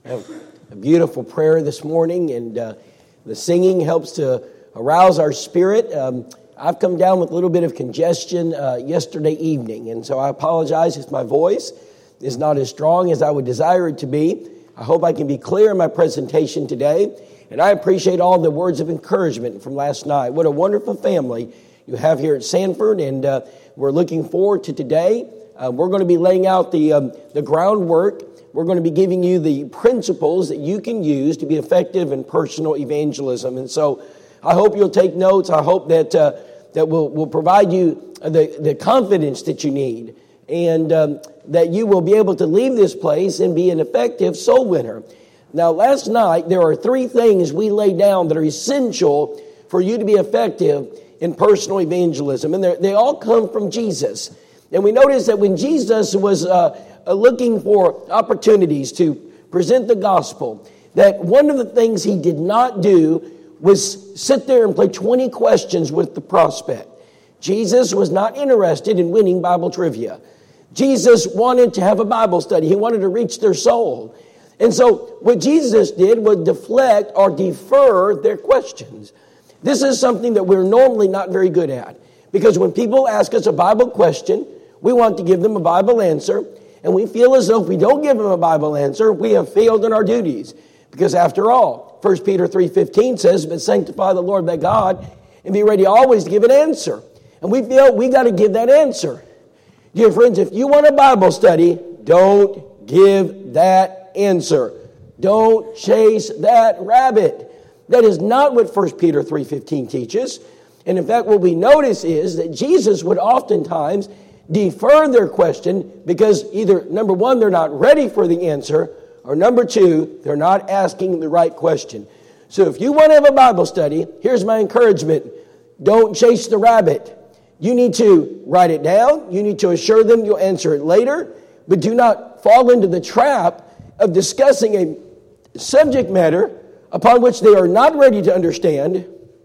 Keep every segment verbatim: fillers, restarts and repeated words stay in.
A beautiful prayer this morning, and uh, the singing helps to arouse our spirit. Um, I've come down with a little bit of congestion uh, yesterday evening, and so I apologize if my voice is not as strong as I would desire it to be. I hope I can be clear in my presentation today, and I appreciate all the words of encouragement from last night. What a wonderful family you have here at Sanford, and uh, we're looking forward to today. Uh, we're going to be laying out the um, the groundwork. We're going to be giving you the principles that you can use to be effective in personal evangelism. And so I hope you'll take notes. I hope that uh, that will will provide you the, the confidence that you need, and um, that you will be able to leave this place and be an effective soul winner. Now, last night, there are three things we laid down that are essential for you to be effective in personal evangelism. And they all come from Jesus. And we noticed that when Jesus was uh, looking for opportunities to present the gospel, that one of the things he did not do was sit there and play twenty questions with the prospect. Jesus was not interested in winning Bible trivia. Jesus wanted to have a Bible study. He wanted to reach their soul. And so what Jesus did was deflect or defer their questions. This is something that we're normally not very good at, because when people ask us a Bible question, we want to give them a Bible answer, and we feel as though if we don't give them a Bible answer, we have failed in our duties. Because after all, First Peter three fifteen says, "But sanctify the Lord thy God, and be ready always to give an answer." And we feel we got to give that answer. Dear friends, if you want a Bible study, don't give that answer. Don't chase that rabbit. That is not what First Peter three fifteen teaches. And in fact, what we notice is that Jesus would oftentimes defer their question because either, number one, they're not ready for the answer, or number two, they're not asking the right question. So if you want to have a Bible study, here's my encouragement. Don't chase the rabbit. You need to write it down. You need to assure them you'll answer it later, but do not fall into the trap of discussing a subject matter upon which they are not ready to understand,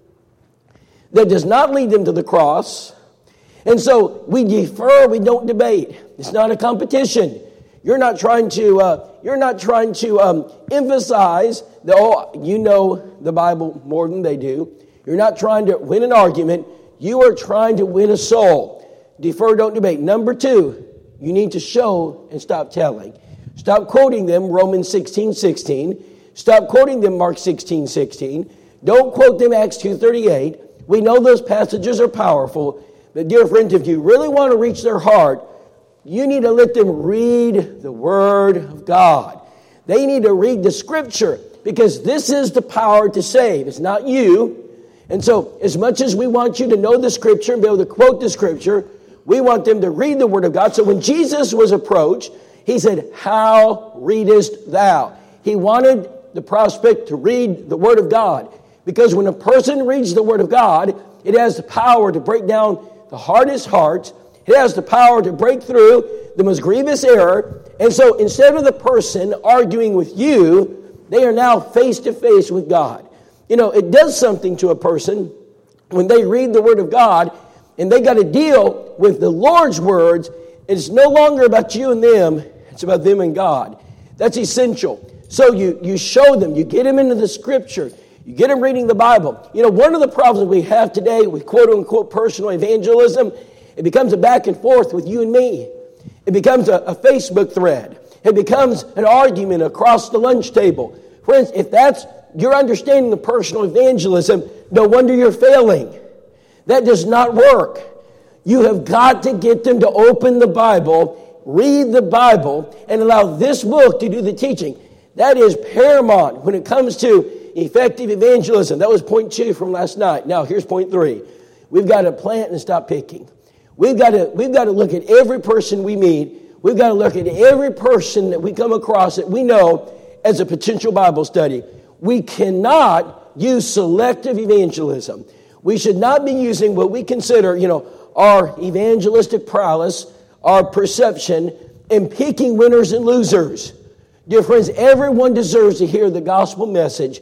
that does not lead them to the cross. And so we defer, we don't debate. It's not a competition. You're not trying to uh, you're not trying to um, emphasize that, oh, you know the Bible more than they do. You're not trying to win an argument. You are trying to win a soul. Defer, don't debate. Number two, you need to show and stop telling. Stop quoting them Romans sixteen sixteen. Stop quoting them Mark sixteen sixteen. Don't quote them Acts two thirty-eight. We know those passages are powerful. But dear friends, if you really want to reach their heart, you need to let them read the Word of God. They need to read the Scripture, because this is the power to save. It's not you. And so as much as we want you to know the Scripture and be able to quote the Scripture, we want them to read the Word of God. So when Jesus was approached, he said, "How readest thou?" He wanted the prospect to read the Word of God, because when a person reads the Word of God, it has the power to break down the hardest hearts. It has the power to break through the most grievous error. And so instead of the person arguing with you, they are now face to face with God. You know, it does something to a person when they read the Word of God and they got to deal with the Lord's words. It's no longer about you and them. It's about them and God. That's essential. So you, you show them, you get them into the Scripture, you get them reading the Bible. You know, one of the problems we have today with quote-unquote personal evangelism, it becomes a back and forth with you and me. It becomes a, a Facebook thread. It becomes an argument across the lunch table. Friends, if that's your understanding of personal evangelism, no wonder you're failing. That does not work. You have got to get them to open the Bible, read the Bible, and allow this book to do the teaching. That is paramount when it comes to effective evangelism. That was point two from last night. Now, here's point three. We've got to plant and stop picking. We've got to, we've got to look at every person we meet. We've got to look at every person that we come across that we know as a potential Bible study. We cannot use selective evangelism. We should not be using what we consider, you know, our evangelistic prowess, our perception, and picking winners and losers. Dear friends, everyone deserves to hear the gospel message.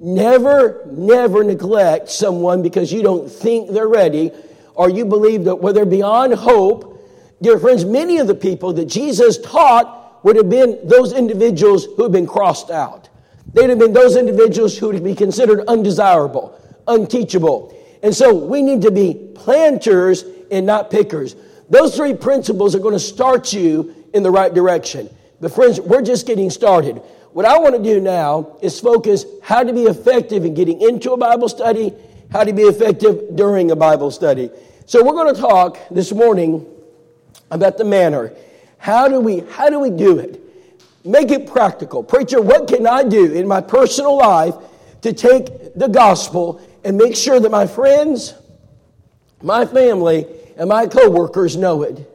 Never, never neglect someone because you don't think they're ready, or you believe that well, they're beyond hope. Dear friends, many of the people that Jesus taught would have been those individuals who have been crossed out. They'd have been those individuals who would be considered undesirable, unteachable. And so we need to be planters and not pickers. Those three principles are going to start you in the right direction. But friends, we're just getting started. What I want to do now is focus how to be effective in getting into a Bible study, how to be effective during a Bible study. So we're going to talk this morning about the manner. How do we, how do we do it? Make it practical. Preacher, what can I do in my personal life to take the gospel and make sure that my friends, my family, and my co-workers know it?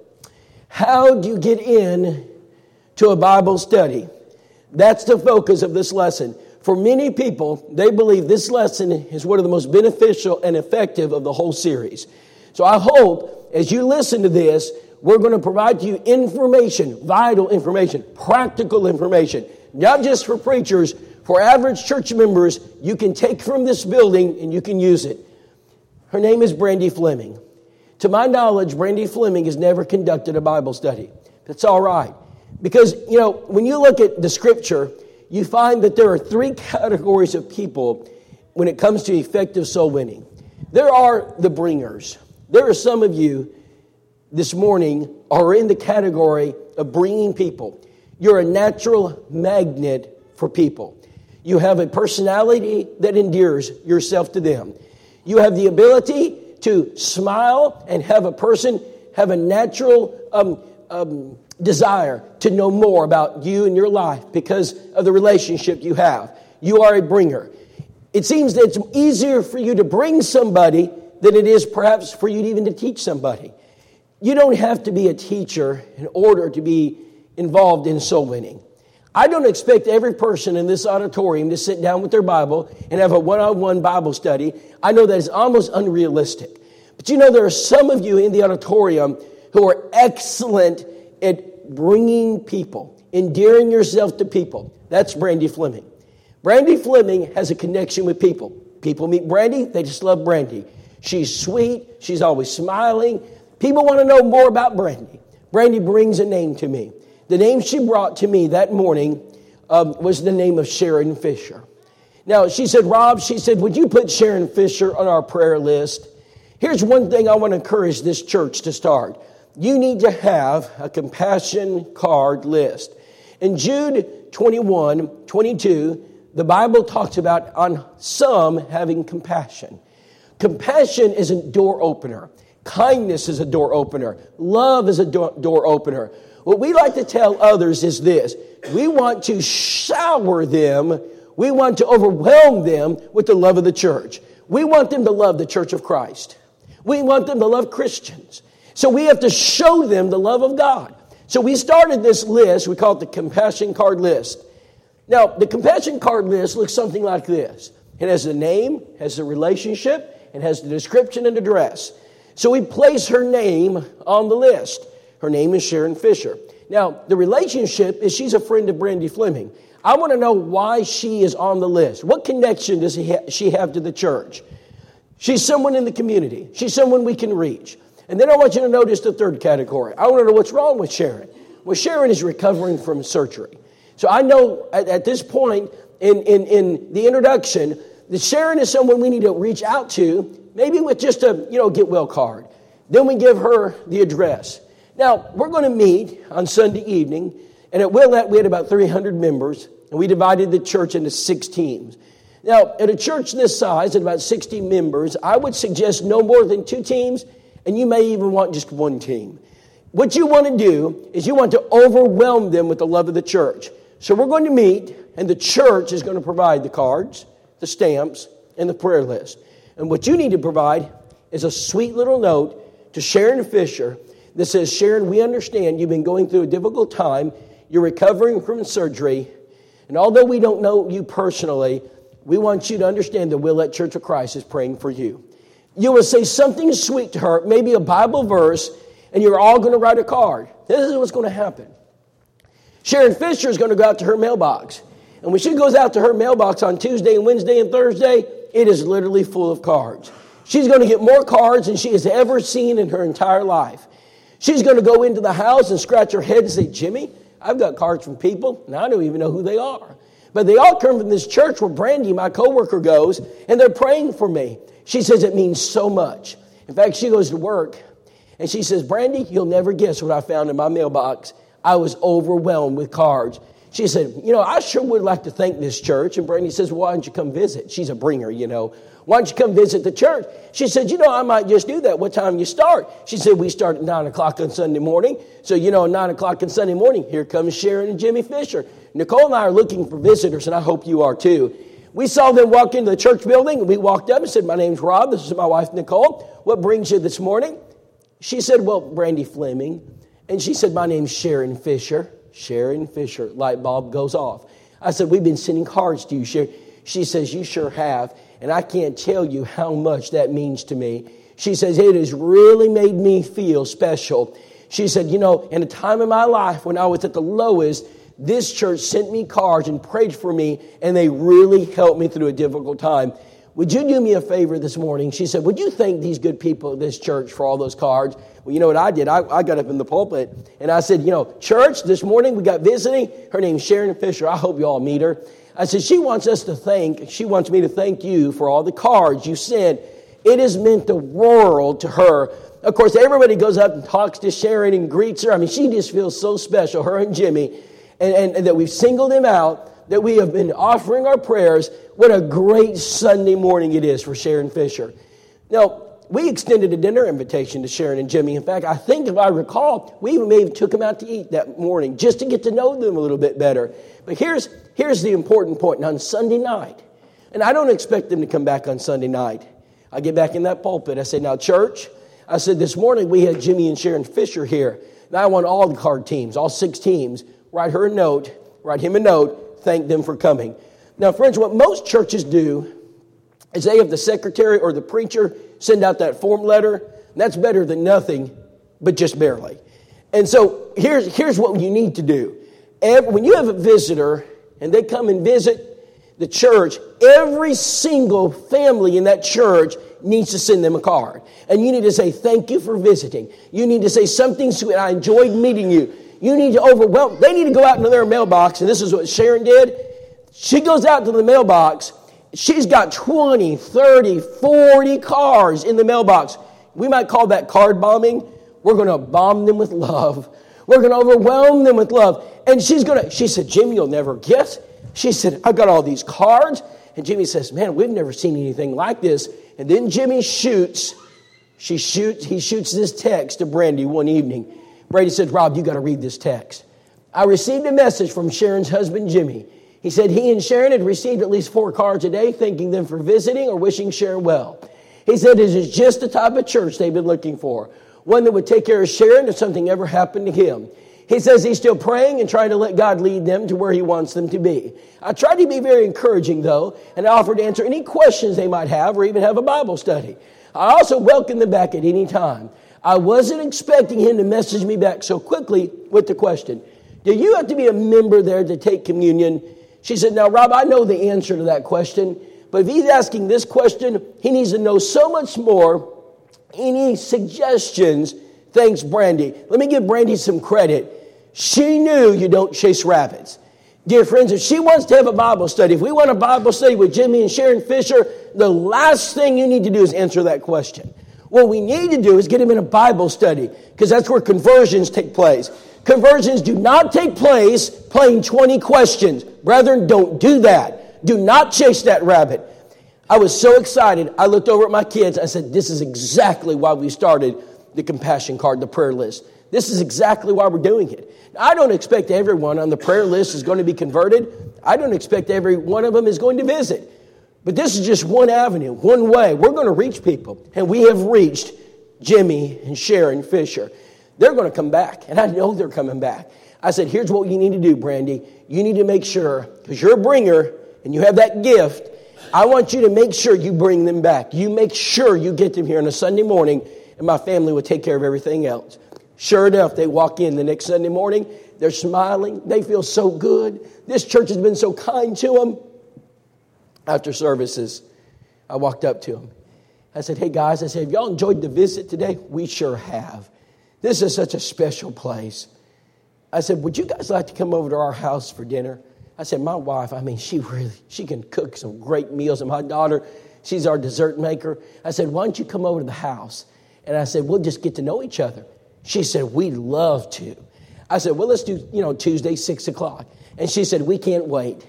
How do you get in to a Bible study? That's the focus of this lesson. For many people, they believe this lesson is one of the most beneficial and effective of the whole series. So I hope as you listen to this, we're going to provide to you information, vital information, practical information, not just for preachers, for average church members. You can take from this building and you can use it. Her name is Brandy Fleming. To my knowledge, Brandy Fleming has never conducted a Bible study. That's all right. Because, you know, when you look at the scripture, you find that there are three categories of people when it comes to effective soul winning. There are the bringers. There are some of you this morning are in the category of bringing people. You're a natural magnet for people. You have a personality that endears yourself to them. You have the ability to smile and have a person have a natural um, um, desire to know more about you and your life because of the relationship you have. You are a bringer. It seems that it's easier for you to bring somebody than it is perhaps for you even to teach somebody. You don't have to be a teacher in order to be involved in soul winning. I don't expect every person in this auditorium to sit down with their Bible and have a one-on-one Bible study. I know that is almost unrealistic. But you know, there are some of you in the auditorium who are excellent at bringing people, endearing yourself to people. That's Brandy Fleming. Brandy Fleming has a connection with people. People meet Brandy, they just love Brandy. She's sweet, she's always smiling. People want to know more about Brandy. Brandy brings a name to me. The name she brought to me that morning um, was the name of Sharon Fisher. Now, she said, Rob, she said, would you put Sharon Fisher on our prayer list? Here's one thing I want to encourage this church to start. You need to have a compassion card list. In Jude twenty-one, twenty-two, the Bible talks about on some having compassion. Compassion is a door opener. Kindness is a door opener. Love is a door, door opener. What we like to tell others is this. We want to shower them. We want to overwhelm them with the love of the church. We want them to love the church of Christ. We want them to love Christians. So we have to show them the love of God. So we started this list. We call it the compassion card list. Now, the compassion card list looks something like this. It has the name, has the relationship, and has the description and address. So we place her name on the list. Her name is Sharon Fisher. Now, the relationship is she's a friend of Brandy Fleming. I want to know why she is on the list. What connection does she have to the church? She's someone in the community. She's someone we can reach. And then I want you to notice the third category. I want to know what's wrong with Sharon. Well, Sharon is recovering from surgery. So I know at, at this point in, in, in the introduction that Sharon is someone we need to reach out to, maybe with just a, you know, get well card. Then we give her the address. Now, we're going to meet on Sunday evening, and at Willette we had about three hundred members, and we divided the church into six teams. Now, at a church this size, at about sixty members, I would suggest no more than two teams, and you may even want just one team. What you want to do is you want to overwhelm them with the love of the church. So we're going to meet, and the church is going to provide the cards, the stamps, and the prayer list. And what you need to provide is a sweet little note to Sharon Fisher that says, Sharon, we understand you've been going through a difficult time. You're recovering from surgery. And although we don't know you personally, we want you to understand that Willette Church of Christ is praying for you. You will say something sweet to her, maybe a Bible verse, and you're all going to write a card. This is what's going to happen. Sharon Fisher is going to go out to her mailbox. And when she goes out to her mailbox on Tuesday and Wednesday and Thursday, it is literally full of cards. She's going to get more cards than she has ever seen in her entire life. She's going to go into the house and scratch her head and say, Jimmy, I've got cards from people, and I don't even know who they are. But they all come from this church where Brandy, my coworker, goes, and they're praying for me. She says it means so much. In fact, she goes to work, and she says, Brandy, you'll never guess what I found in my mailbox. I was overwhelmed with cards. She said, you know, I sure would like to thank this church. And Brandy says, well, why don't you come visit? She's a bringer, you know. Why don't you come visit the church? She said, you know, I might just do that. What time you start? She said, we start at nine o'clock on Sunday morning. So, you know, nine o'clock on Sunday morning, here comes Sharon and Jimmy Fisher. Nicole and I are looking for visitors, and I hope you are too. We saw them walk into the church building, and we walked up and said, my name's Rob. This is my wife, Nicole. What brings you this morning? She said, well, Brandy Fleming. And she said, my name's Sharon Fisher. Sharon Fisher. Light bulb goes off. I said, we've been sending cards to you, Sharon. She says, you sure have. And I can't tell you how much that means to me. She says, it has really made me feel special. She said, you know, in a time in my life when I was at the lowest, this church sent me cards and prayed for me, and they really helped me through a difficult time. Would you do me a favor this morning? She said, would you thank these good people at this church for all those cards? Well, you know what I did? I, I got up in the pulpit, and I said, you know, church, this morning we got visiting. Her name's Sharon Fisher. I hope you all meet her. I said, she wants us to thank, she wants me to thank you for all the cards you sent. It has meant the world to her. Of course, everybody goes up and talks to Sharon and greets her. I mean, she just feels so special, her and Jimmy, and, and, and that we've singled them out, that we have been offering our prayers. What a great Sunday morning it is for Sharon Fisher. Now, we extended a dinner invitation to Sharon and Jimmy. In fact, I think if I recall, we even maybe took them out to eat that morning just to get to know them a little bit better. But here's, here's the important point. And on Sunday night, and I don't expect them to come back on Sunday night. I get back in that pulpit. I say, now, church, I said, this morning we had Jimmy and Sharon Fisher here. And I want all the card teams, all six teams, write her a note, write him a note, thank them for coming. Now, friends, what most churches do is they have the secretary or the preacher send out that form letter. That's better than nothing, but just barely. And so here's, here's what you need to do. Every, when you have a visitor and they come and visit the church, every single family in that church needs to send them a card. And you need to say, thank you for visiting. You need to say something sweet. I enjoyed meeting you. You need to overwhelm. They need to go out into their mailbox. And this is what Sharon did. She goes out to the mailbox. She's got twenty, thirty, forty cards in the mailbox. We might call that card bombing. We're going to bomb them with love. We're going to overwhelm them with love. And she's going to, she said, Jimmy, you'll never guess. She said, I've got all these cards. And Jimmy says, man, we've never seen anything like this. And then Jimmy shoots, she shoots, he shoots this text to Brandy one evening. Brady said, Rob, you got to read this text. I received a message from Sharon's husband, Jimmy. He said he and Sharon had received at least four cards a day, thanking them for visiting or wishing Sharon well. He said it is just the type of church they've been looking for, one that would take care of Sharon if something ever happened to him. He says he's still praying and trying to let God lead them to where he wants them to be. I tried to be very encouraging, though, and I offered to answer any questions they might have or even have a Bible study. I also welcome them back at any time. I wasn't expecting him to message me back so quickly with the question, do you have to be a member there to take communion? She said, now, Rob, I know the answer to that question, but if he's asking this question, he needs to know so much more. Any suggestions? Thanks, Brandy. Let me give Brandy some credit. She knew you don't chase rabbits. Dear friends, if she wants to have a Bible study, if we want a Bible study with Jimmy and Sharon Fisher, the last thing you need to do is answer that question. What we need to do is get him in a Bible study, because that's where conversions take place. Conversions do not take place playing twenty questions. Brethren, don't do that. Do not chase that rabbit. I was so excited. I looked over at my kids. I said, this is exactly why we started the compassion card, the prayer list. This is exactly why we're doing it. Now, I don't expect everyone on the prayer list is going to be converted. I don't expect every one of them is going to visit. But this is just one avenue, one way. We're going to reach people. And we have reached Jimmy and Sharon Fisher. They're going to come back. And I know they're coming back. I said, here's what you need to do, Brandy. You need to make sure, because you're a bringer and you have that gift, I want you to make sure you bring them back. You make sure you get them here on a Sunday morning, and my family will take care of everything else. Sure enough, they walk in the next Sunday morning. They're smiling. They feel so good. This church has been so kind to them. After services, I walked up to them. I said, hey, guys, I said, have y'all enjoyed the visit today? We sure have. This is such a special place. I said, would you guys like to come over to our house for dinner? I said, my wife, I mean, she really, she can cook some great meals. And my daughter, she's our dessert maker. I said, why don't you come over to the house? And I said, we'll just get to know each other. She said, we'd love to. I said, well, let's do, you know, Tuesday, six o'clock. And she said, we can't wait.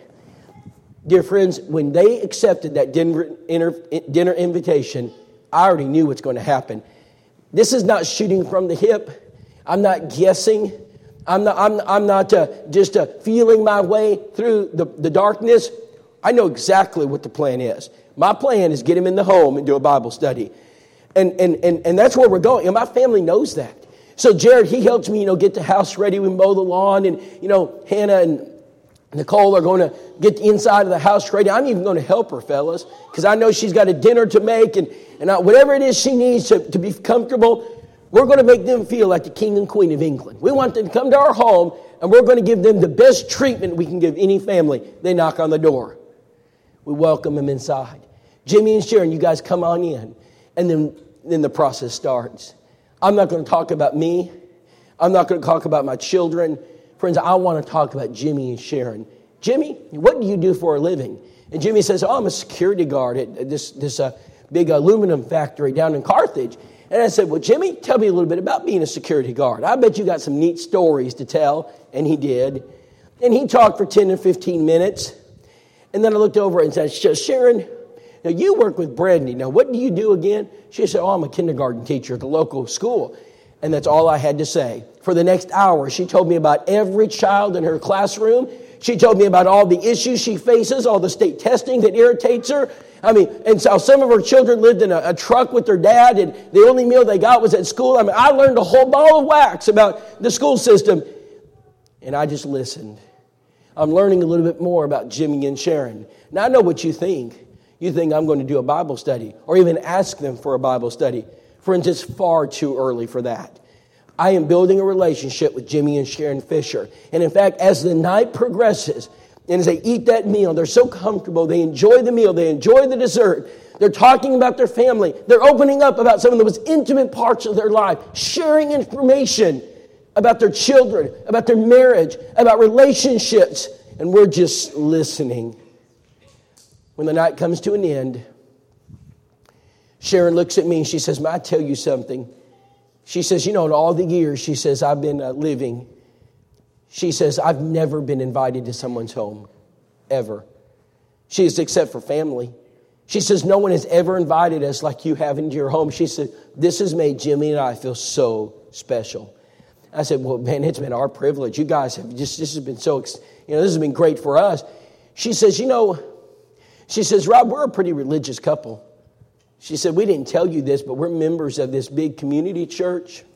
Dear friends, when they accepted that dinner, dinner invitation, I already knew what's going to happen. This is not shooting from the hip. I'm not guessing. I'm not, I'm, I'm not uh, just uh, feeling my way through the, the darkness. I know exactly what the plan is. My plan is get him in the home and do a Bible study. And, and, and, and that's where we're going. And my family knows that. So Jared, he helps me, you know, get the house ready. We mow the lawn. And, you know, Hannah and Nicole are going to get the inside of the house ready. I'm even going to help her, fellas, because I know she's got a dinner to make. And, and I, whatever it is she needs to, to be comfortable, we're going to make them feel like the king and queen of England. We want them to come to our home, and we're going to give them the best treatment we can give any family. They knock on the door. We welcome them inside. Jimmy and Sharon, you guys come on in. And then, then the process starts. I'm not going to talk about me. I'm not going to talk about my children. Friends, I want to talk about Jimmy and Sharon. Jimmy, what do you do for a living? And Jimmy says, oh, I'm a security guard at this, this uh, big aluminum factory down in Carthage. And I said, well, Jimmy, tell me a little bit about being a security guard. I bet you got some neat stories to tell. And he did. And he talked for ten or fifteen minutes. And then I looked over and said, Sharon, now you work with Brandy. Now, what do you do again? She said, oh, I'm a kindergarten teacher at the local school. And that's all I had to say. For the next hour, she told me about every child in her classroom. She told me about all the issues she faces, all the state testing that irritates her. I mean, and so some of her children lived in a, a truck with their dad, and the only meal they got was at school. I mean, I learned a whole ball of wax about the school system, and I just listened. I'm learning a little bit more about Jimmy and Sharon. Now, I know what you think. You think I'm going to do a Bible study or even ask them for a Bible study. Friends, it's far too early for that. I am building a relationship with Jimmy and Sharon Fisher. And in fact, as the night progresses, and as they eat that meal, they're so comfortable. They enjoy the meal. They enjoy the dessert. They're talking about their family. They're opening up about some of the most intimate parts of their life, sharing information about their children, about their marriage, about relationships. And we're just listening. When the night comes to an end, Sharon looks at me and she says, may I tell you something? She says, you know, in all the years, she says, I've been uh, living, she says, I've never been invited to someone's home, ever. She says, except for family. She says, no one has ever invited us like you have into your home. She said, this has made Jimmy and I feel so special. I said, well, man, it's been our privilege. You guys have just, this has been so, you know, this has been great for us. She says, you know, she says, Rob, we're a pretty religious couple. She said, we didn't tell you this, but we're members of this big community church.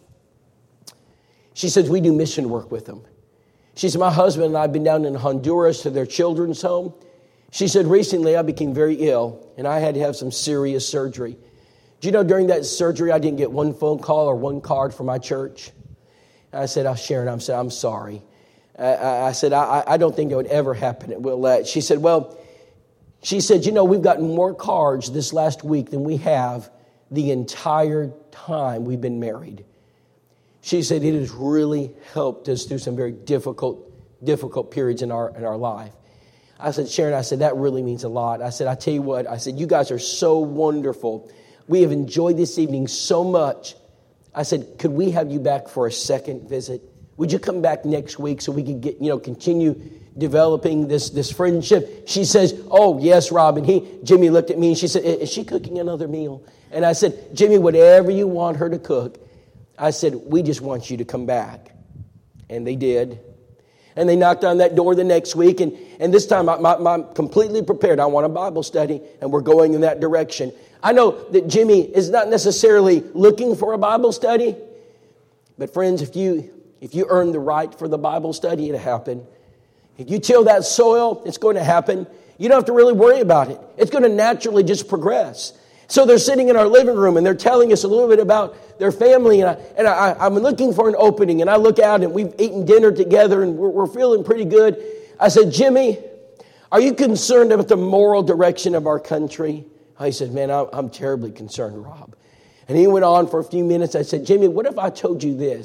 She says, we do mission work with them. She said, my husband and I have been down in Honduras to their children's home. She said, recently I became very ill, and I had to have some serious surgery. Do you know, during that surgery, I didn't get one phone call or one card from my church. And I said, oh, Sharon, I'm, I'm sorry. I, I said, I, I don't think it would ever happen at Willette. She said, well, She said, you know, we've gotten more cards this last week than we have the entire time we've been married. She said, it has really helped us through some very difficult, difficult periods in our in our life. I said, Sharon, I said, that really means a lot. I said, I tell you what, I said, you guys are so wonderful. We have enjoyed this evening so much. I said, could we have you back for a second visit? Would you come back next week so we could get, you know, continue developing this, this friendship? She says, oh, yes, Rob. And he, Jimmy looked at me and she said, is she cooking another meal? And I said, Jimmy, whatever you want her to cook. I said, we just want you to come back. And they did. And they knocked on that door the next week. And, and this time I, I, I'm completely prepared. I want a Bible study. And we're going in that direction. I know that Jimmy is not necessarily looking for a Bible study. But friends, if you if you earn the right for the Bible study, it'll happen. If you till that soil, it's going to happen. You don't have to really worry about it. It's going to naturally just progress. So they're sitting in our living room and they're telling us a little bit about their family. And, I, and I, I'm looking for an opening. And I look out and we've eaten dinner together and we're, we're feeling pretty good. I said, Jimmy, are you concerned about the moral direction of our country? He said, man, I'm, I'm terribly concerned, Rob. And he went on for a few minutes. I said, Jimmy, what if I told you this?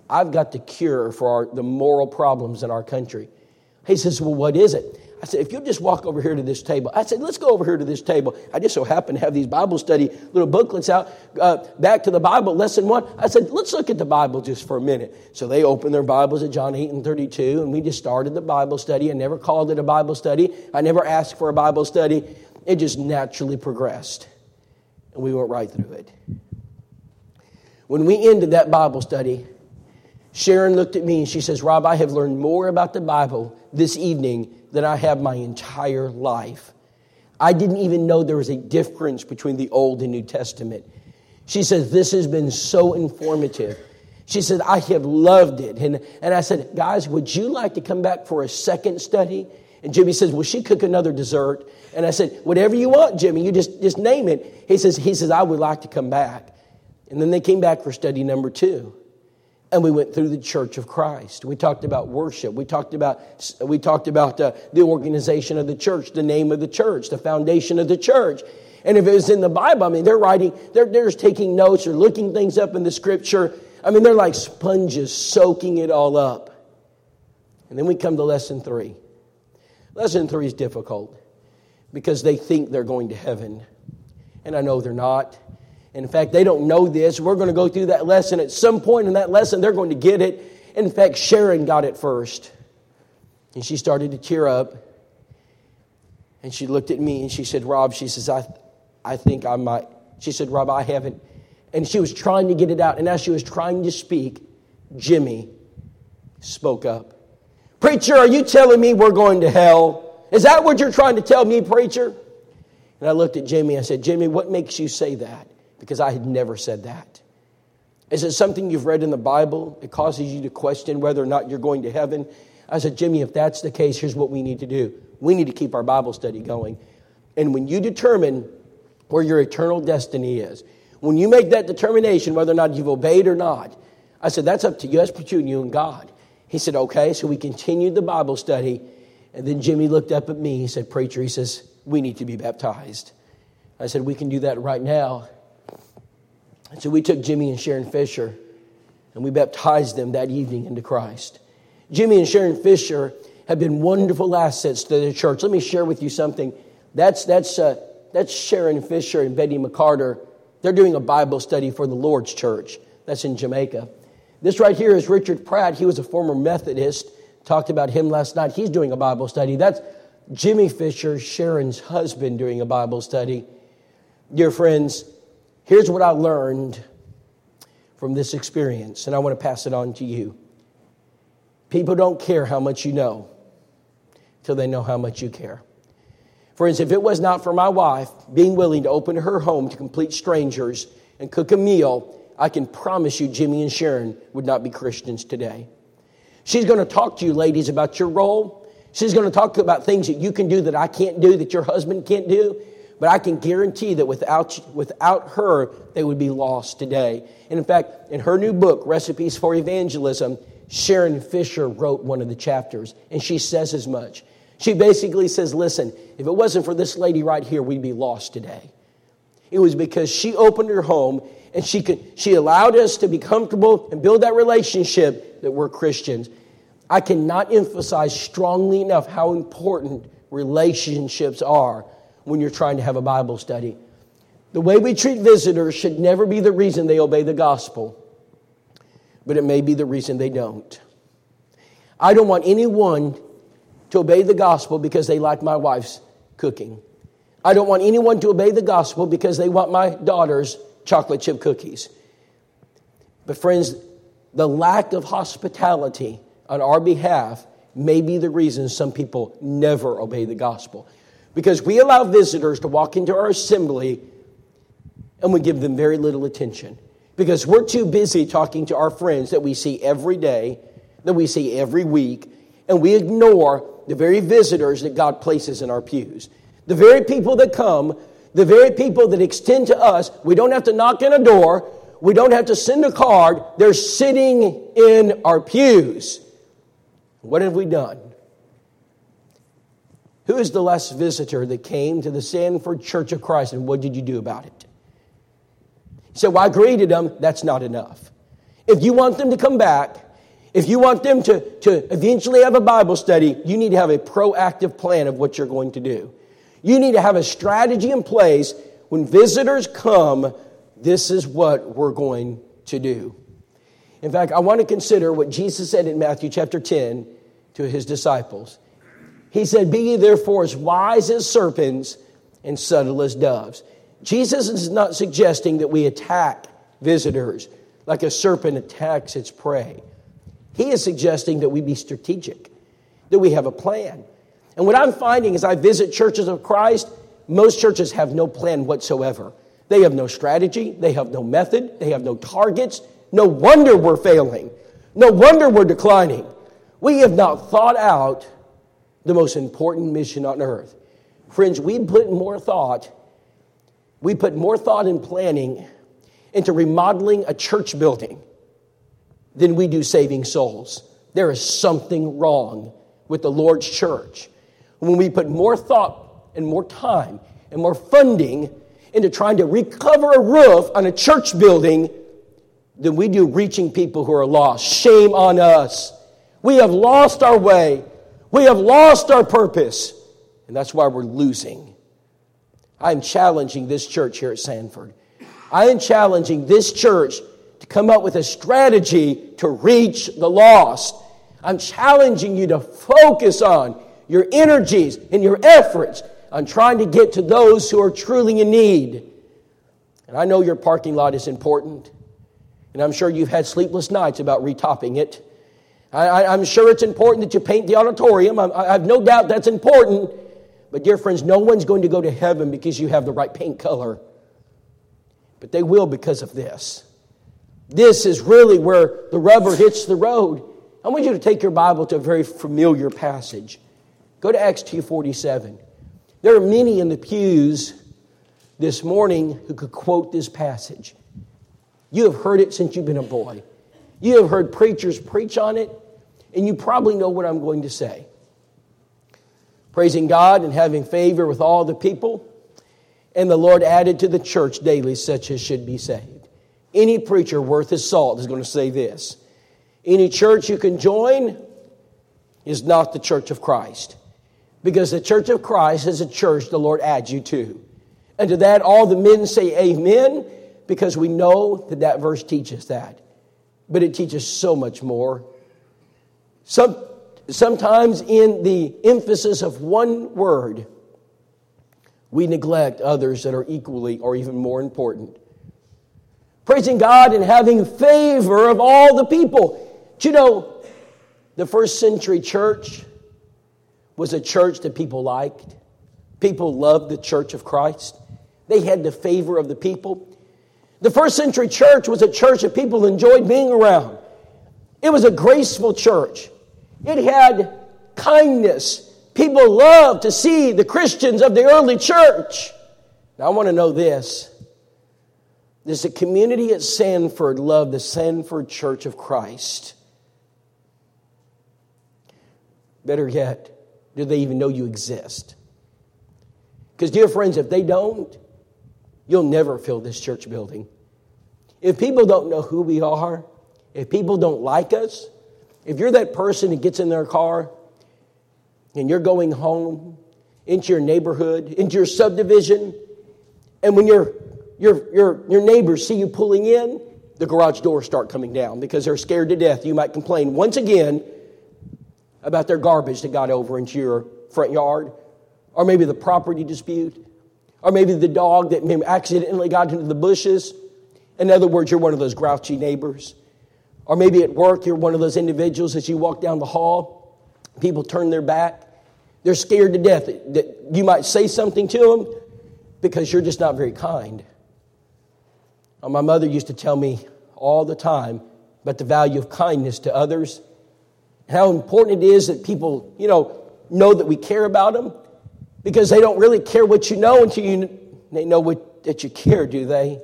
I've got the cure for our, the moral problems in our country. He says, well, what is it? I said, if you'll just walk over here to this table. I said, let's go over here to this table. I just so happen to have these Bible study little booklets out. Uh, back to the Bible, lesson one. I said, let's look at the Bible just for a minute. So they opened their Bibles at John eight and thirty-two, and we just started the Bible study. I never called it a Bible study. I never asked for a Bible study. It just naturally progressed, and we went right through it. When we ended that Bible study, Sharon looked at me and she says, Rob, I have learned more about the Bible this evening than I have my entire life. I didn't even know there was a difference between the Old and New Testament. She says, this has been so informative. She said, I have loved it. And, and I said, guys, would you like to come back for a second study? And Jimmy says, will she cook another dessert? And I said, whatever you want, Jimmy, you just, just name it. He says, he says, I would like to come back. And then they came back for study number two. And we went through the Church of Christ. We talked about worship. We talked about we talked about uh, the organization of the church, the name of the church, the foundation of the church. And if it was in the Bible, I mean, they're writing, they're, they're just taking notes or looking things up in the Scripture. I mean, they're like sponges soaking it all up. And then we come to lesson three. Lesson three is difficult because they think they're going to heaven. And I know they're not. In fact, they don't know this. We're going to go through that lesson. At some point in that lesson, they're going to get it. In fact, Sharon got it first. And she started to tear up. And she looked at me and she said, Rob, she says, I, I think I might. She said, Rob, I haven't. And she was trying to get it out. And as she was trying to speak, Jimmy spoke up. Preacher, are you telling me we're going to hell? Is that what you're trying to tell me, preacher? And I looked at Jimmy. I said, Jimmy, what makes you say that? Because I had never said that. Is it something you've read in the Bible? It causes you to question whether or not you're going to heaven. I said, Jimmy, if that's the case, here's what we need to do. We need to keep our Bible study going. And when you determine where your eternal destiny is, when you make that determination whether or not you've obeyed or not, I said, that's up to you. That's between you and God. He said, okay. So we continued the Bible study. And then Jimmy looked up at me. He said, preacher, he says, we need to be baptized. I said, we can do that right now. And so we took Jimmy and Sharon Fisher and we baptized them that evening into Christ. Jimmy and Sharon Fisher have been wonderful assets to the church. Let me share with you something. That's that's uh, that's Sharon Fisher and Betty McCarter. They're doing a Bible study for the Lord's Church. That's in Jamaica. This right here is Richard Pratt. He was a former Methodist. Talked about him last night. He's doing a Bible study. That's Jimmy Fisher, Sharon's husband, doing a Bible study. Dear friends, here's what I learned from this experience, and I want to pass it on to you. People don't care how much you know till they know how much you care. Friends, if it was not for my wife being willing to open her home to complete strangers and cook a meal, I can promise you Jimmy and Sharon would not be Christians today. She's going to talk to you, ladies, about your role. She's going to talk about things that you can do that I can't do, that your husband can't do. But I can guarantee that without without her, they would be lost today. And in fact, in her new book, Recipes for Evangelism, Sharon Fisher wrote one of the chapters, and she says as much. She basically says, listen, if it wasn't for this lady right here, we'd be lost today. It was because she opened her home, and she could she allowed us to be comfortable and build that relationship that we're Christians. I cannot emphasize strongly enough how important relationships are when you're trying to have a Bible study. The way we treat visitors should never be the reason they obey the gospel, but it may be the reason they don't. I don't want anyone to obey the gospel because they like my wife's cooking. I don't want anyone to obey the gospel because they want my daughter's chocolate chip cookies. But friends, the lack of hospitality on our behalf may be the reason some people never obey the gospel. Because we allow visitors to walk into our assembly and we give them very little attention. Because we're too busy talking to our friends that we see every day, that we see every week, and we ignore the very visitors that God places in our pews. The very people that come, the very people that extend to us, we don't have to knock on a door, we don't have to send a card, they're sitting in our pews. What have we done? Who is the last visitor that came to the Sanford Church of Christ, and what did you do about it? You say, well, I greeted them. That's not enough. If you want them to come back, if you want them to, to eventually have a Bible study, you need to have a proactive plan of what you're going to do. You need to have a strategy in place. When visitors come, this is what we're going to do. In fact, I want to consider what Jesus said in Matthew chapter ten to his disciples. He said, "Be ye therefore as wise as serpents and subtle as doves." Jesus is not suggesting that we attack visitors like a serpent attacks its prey. He is suggesting that we be strategic, that we have a plan. And what I'm finding as I visit churches of Christ, most churches have no plan whatsoever. They have no strategy. They have no method. They have no targets. No wonder we're failing. No wonder we're declining. We have not thought out the most important mission on earth. Friends, we put more thought, we put more thought in planning into remodeling a church building than we do saving souls. There is something wrong with the Lord's church when we put more thought and more time and more funding into trying to recover a roof on a church building than we do reaching people who are lost. Shame on us. We have lost our way. We have lost our purpose. And that's why we're losing. I'm challenging this church here at Sanford. I am challenging this church to come up with a strategy to reach the lost. I'm challenging you to focus on your energies and your efforts on trying to get to those who are truly in need. And I know your parking lot is important. And I'm sure you've had sleepless nights about retopping it. I, I, I'm sure it's important that you paint the auditorium. I, I have no doubt that's important. But dear friends, no one's going to go to heaven because you have the right paint color. But they will because of this. This is really where the rubber hits the road. I want you to take your Bible to a very familiar passage. Go to Acts two forty-seven. There are many in the pews this morning who could quote this passage. You have heard it since you've been a boy. You have heard preachers preach on it, and you probably know what I'm going to say. Praising God and having favor with all the people, and the Lord added to the church daily such as should be saved. Any preacher worth his salt is going to say this. Any church you can join is not the church of Christ. Because the church of Christ is a church the Lord adds you to. And to that all the men say amen, because we know that that verse teaches that. But it teaches so much more. Some, sometimes in the emphasis of one word, we neglect others that are equally or even more important. Praising God and having favor of all the people. Do you know, the first century church was a church that people liked. People loved the church of Christ. They had the favor of the people. The first century church was a church that people enjoyed being around. It was a graceful church. It had kindness. People loved to see the Christians of the early church. Now I want to know this. Does the community at Sanford love the Sanford Church of Christ? Better yet, do they even know you exist? Because, dear friends, if they don't, you'll never fill this church building. If people don't know who we are, if people don't like us, if you're that person who gets in their car and you're going home into your neighborhood, into your subdivision, and when your your your your neighbors see you pulling in, the garage doors start coming down because they're scared to death. You might complain once again about their garbage that got over into your front yard, or maybe the property dispute, or maybe the dog that maybe accidentally got into the bushes. In other words, you're one of those grouchy neighbors. Or maybe at work, you're one of those individuals as you walk down the hall, people turn their back. They're scared to death that you might say something to them because you're just not very kind. My mother used to tell me all the time about the value of kindness to others, how important it is that people, you know, know that we care about them, because they don't really care what you know until you they know what, that you care, do they?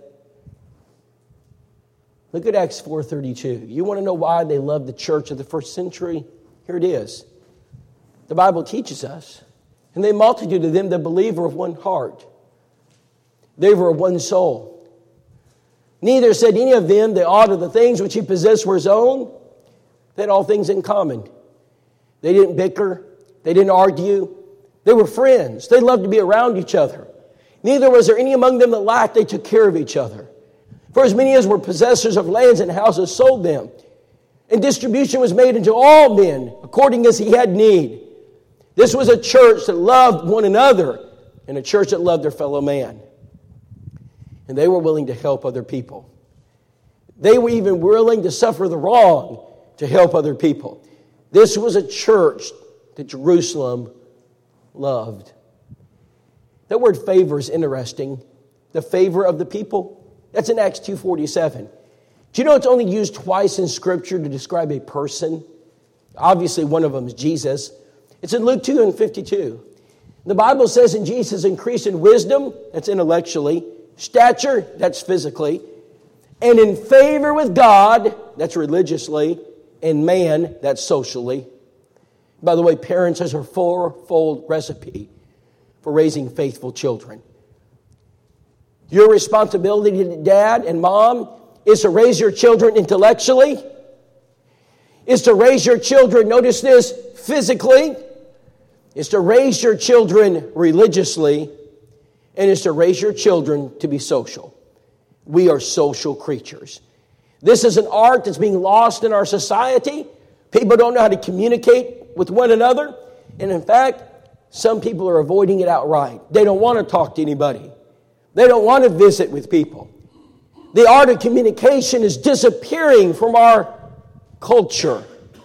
Look at Acts four thirty-two. You want to know why they loved the church of the first century? Here it is. The Bible teaches us. And they multitude of them that believe were of one heart. They were of one soul. Neither said any of them that aught of the things which he possessed were his own. They had all things in common. They didn't bicker. They didn't argue. They were friends. They loved to be around each other. Neither was there any among them that lacked. They took care of each other. For as many as were possessors of lands and houses sold them. And distribution was made unto all men, according as he had need. This was a church that loved one another, and a church that loved their fellow man. And they were willing to help other people. They were even willing to suffer the wrong to help other people. This was a church that Jerusalem loved. That word favor is interesting. The favor of the people. That's in Acts two forty-seven. Do you know it's only used twice in Scripture to describe a person? Obviously, one of them is Jesus. It's in Luke two and fifty-two. The Bible says in Jesus increased in wisdom, that's intellectually, stature, that's physically, and in favor with God, that's religiously, and man, that's socially. By the way, parents has a fourfold recipe for raising faithful children. Your responsibility to dad and mom is to raise your children intellectually, is to raise your children, notice this, physically, is to raise your children religiously, and is to raise your children to be social. We are social creatures. This is an art that's being lost in our society. People don't know how to communicate with one another. And in fact, some people are avoiding it outright. They don't want to talk to anybody. They don't want to visit with people. The art of communication is disappearing from our culture.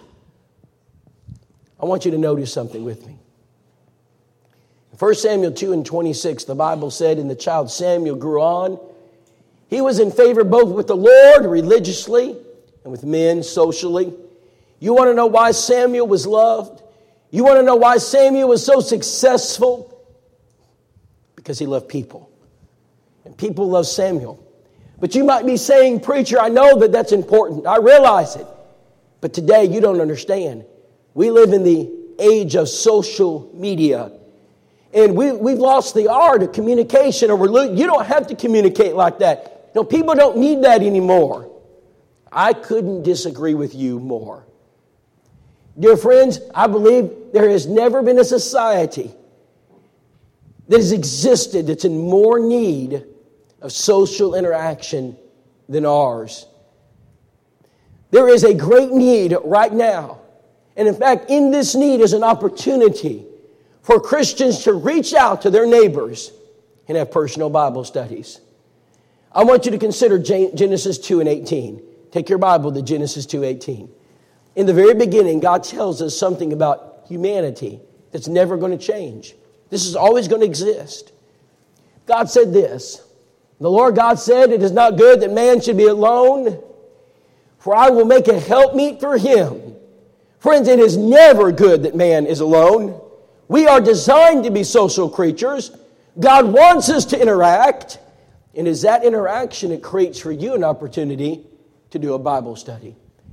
I want you to notice something with me. In First Samuel two and twenty-six, the Bible said, and the child Samuel grew on. He was in favor both with the Lord religiously and with men socially. You want to know why Samuel was loved? You want to know why Samuel was so successful? Because he loved people. And people love Samuel. But you might be saying, preacher, I know that that's important. I realize it. But today you don't understand. We live in the age of social media. And we, we've lost the art of communication. Or we're, you don't have to communicate like that. No, people don't need that anymore. I couldn't disagree with you more. Dear friends, I believe there has never been a society that has existed that's in more need of social interaction than ours. There is a great need right now. And in fact, in this need is an opportunity for Christians to reach out to their neighbors and have personal Bible studies. I want you to consider Genesis two and eighteen. Take your Bible to Genesis two eighteen. In the very beginning, God tells us something about humanity that's never going to change. This is always going to exist. God said this. The Lord God said, it is not good that man should be alone, for I will make a helpmeet for him. Friends, it is never good that man is alone. We are designed to be social creatures. God wants us to interact. And as that interaction, it creates for you an opportunity to do a Bible study.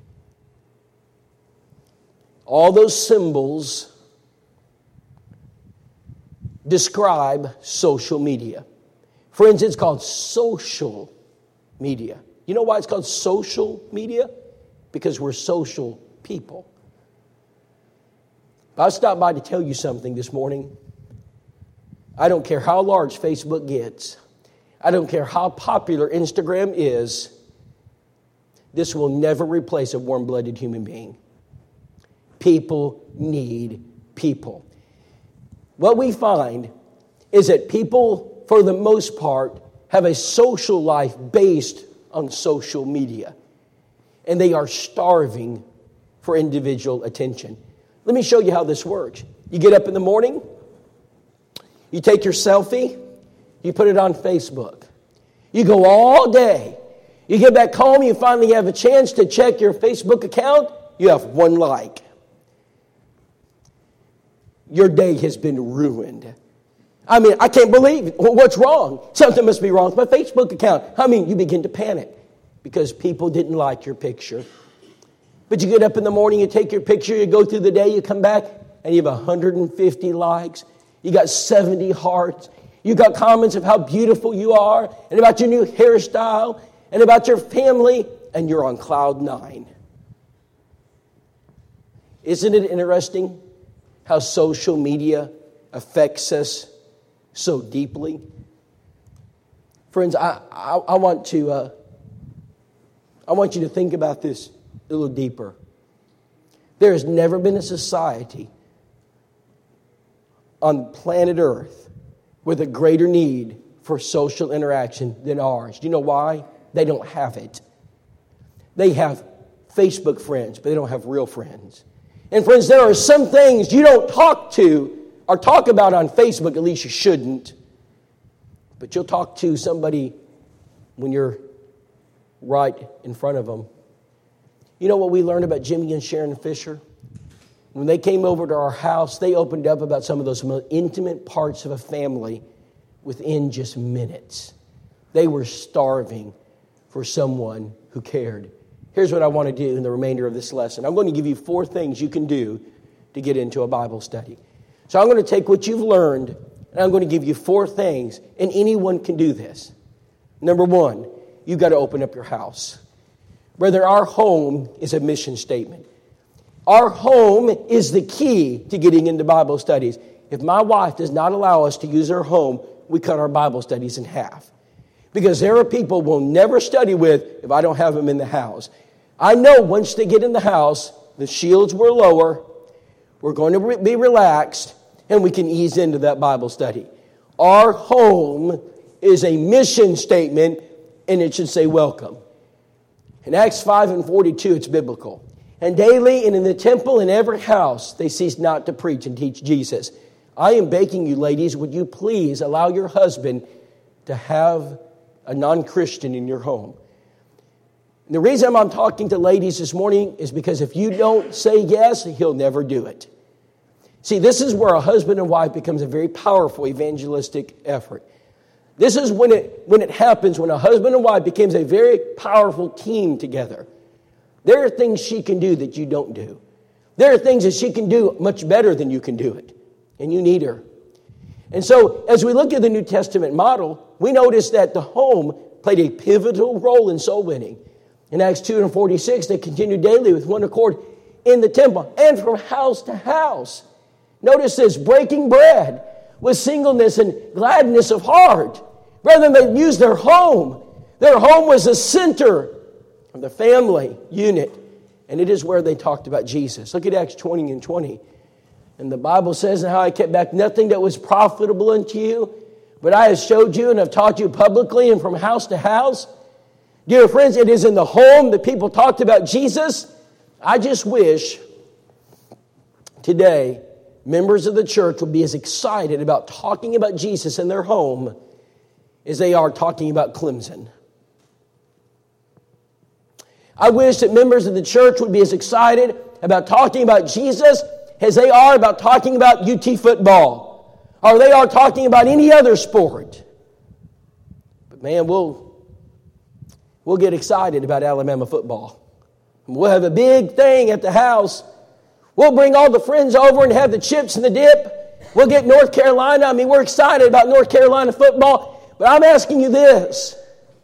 All those symbols describe social media. Friends, it's called social media. You know why it's called social media? Because we're social people. I stopped by to tell you something this morning. I don't care how large Facebook gets. I don't care how popular Instagram is. This will never replace a warm-blooded human being. People need people. What we find is that people, for the most part, have a social life based on social media. And they are starving for individual attention. Let me show you how this works. You get up in the morning, you take your selfie, you put it on Facebook. You go all day. You get back home, you finally have a chance to check your Facebook account, you have one like. Your day has been ruined. I mean, I can't believe it. Well, what's wrong? Something must be wrong with my Facebook account. I mean, you begin to panic because people didn't like your picture. But you get up in the morning, you take your picture, you go through the day, you come back, and you have one hundred fifty likes. You got seventy hearts. You got comments of how beautiful you are and about your new hairstyle and about your family, and you're on cloud nine. Isn't it interesting how social media affects us so deeply? Friends, I, I, I want to uh, I want you to think about this a little deeper. There has never been a society on planet Earth with a greater need for social interaction than ours. Do you know why? They don't have it. They have Facebook friends, but they don't have real friends. And friends, there are some things you don't talk to or talk about on Facebook, at least you shouldn't. But you'll talk to somebody when you're right in front of them. You know what we learned about Jimmy and Sharon Fisher? When they came over to our house, they opened up about some of those most intimate parts of a family within just minutes. They were starving for someone who cared. Here's what I want to do in the remainder of this lesson. I'm going to give you four things you can do to get into a Bible study. So I'm going to take what you've learned, and I'm going to give you four things, and anyone can do this. Number one, you've got to open up your house. Brother, our home is a mission statement. Our home is the key to getting into Bible studies. If my wife does not allow us to use her home, we cut our Bible studies in half. Because there are people we'll never study with if I don't have them in the house. I know once they get in the house, the shields were lower, we're going to be relaxed, and we can ease into that Bible study. Our home is a mission statement, and it should say welcome. In Acts five and forty-two, it's biblical. And daily and in the temple in every house, they ceased not to preach and teach Jesus. I am begging you, ladies, would you please allow your husband to have a non-Christian in your home? And the reason I'm talking to ladies this morning is because if you don't say yes, he'll never do it. See, this is where a husband and wife becomes a very powerful evangelistic effort. This is when it when it happens, when a husband and wife becomes a very powerful team together. There are things she can do that you don't do. There are things that she can do much better than you can do it. And you need her. And so, as we look at the New Testament model, we notice that the home played a pivotal role in soul winning. In Acts two and forty-six, they continued daily with one accord in the temple and from house to house. Notice this, breaking bread with singleness and gladness of heart. Rather than they used their home. Their home was the center of the family unit. And it is where they talked about Jesus. Look at Acts twenty and twenty. And the Bible says, and how I kept back nothing that was profitable unto you, but I have showed you and have taught you publicly and from house to house. Dear friends, it is in the home that people talked about Jesus. I just wish today members of the church would be as excited about talking about Jesus in their home as they are talking about Clemson. I wish that members of the church would be as excited about talking about Jesus as they are about talking about U T football, or they are talking about any other sport. But man, we'll, we'll get excited about Alabama football. We'll have a big thing at the house. We'll bring all the friends over and have the chips and the dip. We'll get North Carolina. I mean, we're excited about North Carolina football. But I'm asking you this.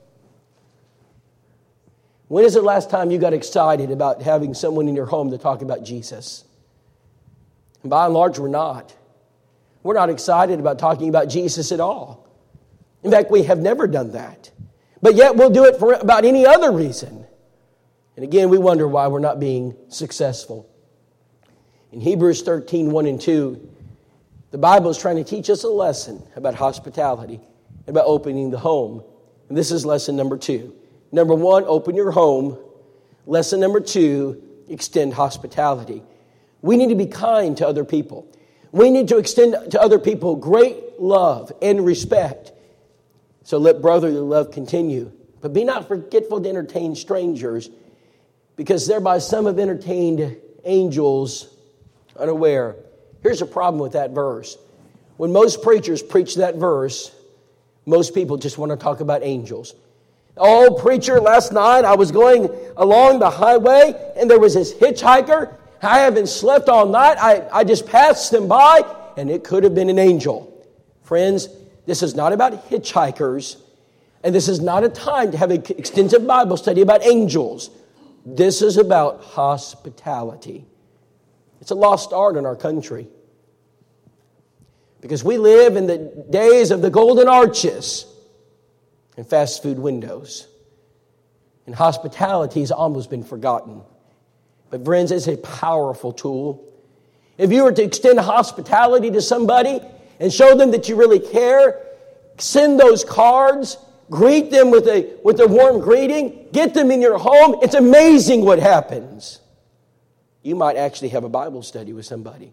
When is the last time you got excited about having someone in your home to talk about Jesus? And by and large, we're not. We're not excited about talking about Jesus at all. In fact, we have never done that. But yet we'll do it for about any other reason. And again, we wonder why we're not being successful. In Hebrews thirteen, one and two, the Bible is trying to teach us a lesson about hospitality, about opening the home. And this is lesson number two. Number one, open your home. Lesson number two, extend hospitality. We need to be kind to other people. We need to extend to other people great love and respect. So let brotherly love continue. But be not forgetful to entertain strangers, because thereby some have entertained angels unaware. Here's a problem with that verse. When most preachers preach that verse, most people just want to talk about angels. Oh, preacher, last night I was going along the highway and there was this hitchhiker. I haven't slept all night. I, I just passed them by and it could have been an angel. Friends, this is not about hitchhikers. And this is not a time to have an extensive Bible study about angels. This is about hospitality. It's a lost art in our country. Because we live in the days of the golden arches and fast food windows. And hospitality has almost been forgotten. But friends, it's a powerful tool. If you were to extend hospitality to somebody and show them that you really care, send those cards, greet them with a, with a warm greeting, get them in your home, it's amazing what happens. You might actually have a Bible study with somebody.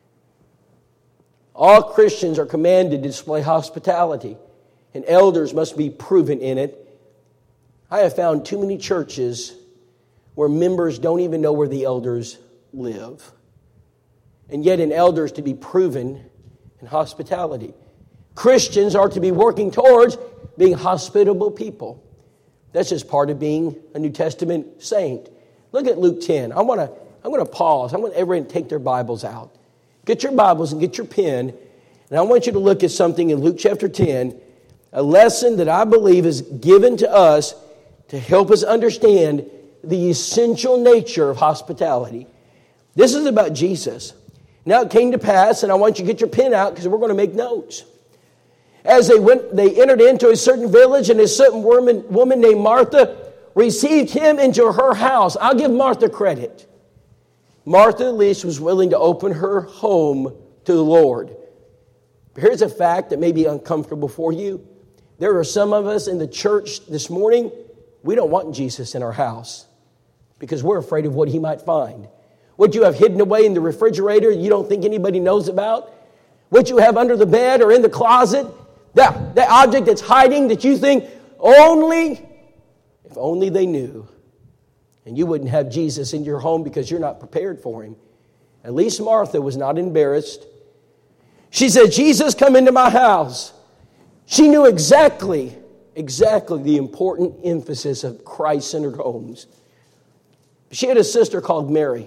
All Christians are commanded to display hospitality, and elders must be proven in it. I have found too many churches where members don't even know where the elders live. And yet in elders to be proven in hospitality. Christians are to be working towards being hospitable people. That's just part of being a New Testament saint. Look at Luke ten. I want to, I'm going to pause. I want everyone to take their Bibles out. Get your Bibles and get your pen. And I want you to look at something in Luke chapter ten. A lesson that I believe is given to us to help us understand the essential nature of hospitality. This is about Jesus. Now it came to pass, and I want you to get your pen out because we're going to make notes. As they went, they entered into a certain village, and a certain woman, woman named Martha received him into her house. I'll give Martha credit. Martha at least was willing to open her home to the Lord. But here's a fact that may be uncomfortable for you. There are some of us in the church this morning, we don't want Jesus in our house because we're afraid of what he might find. What you have hidden away in the refrigerator you don't think anybody knows about. What you have under the bed or in the closet. That, that object that's hiding that you think only, if only they knew. And you wouldn't have Jesus in your home because you're not prepared for him. At least Martha was not embarrassed. She said, Jesus, come into my house. She knew exactly, exactly the important emphasis of Christ-centered homes. She had a sister called Mary.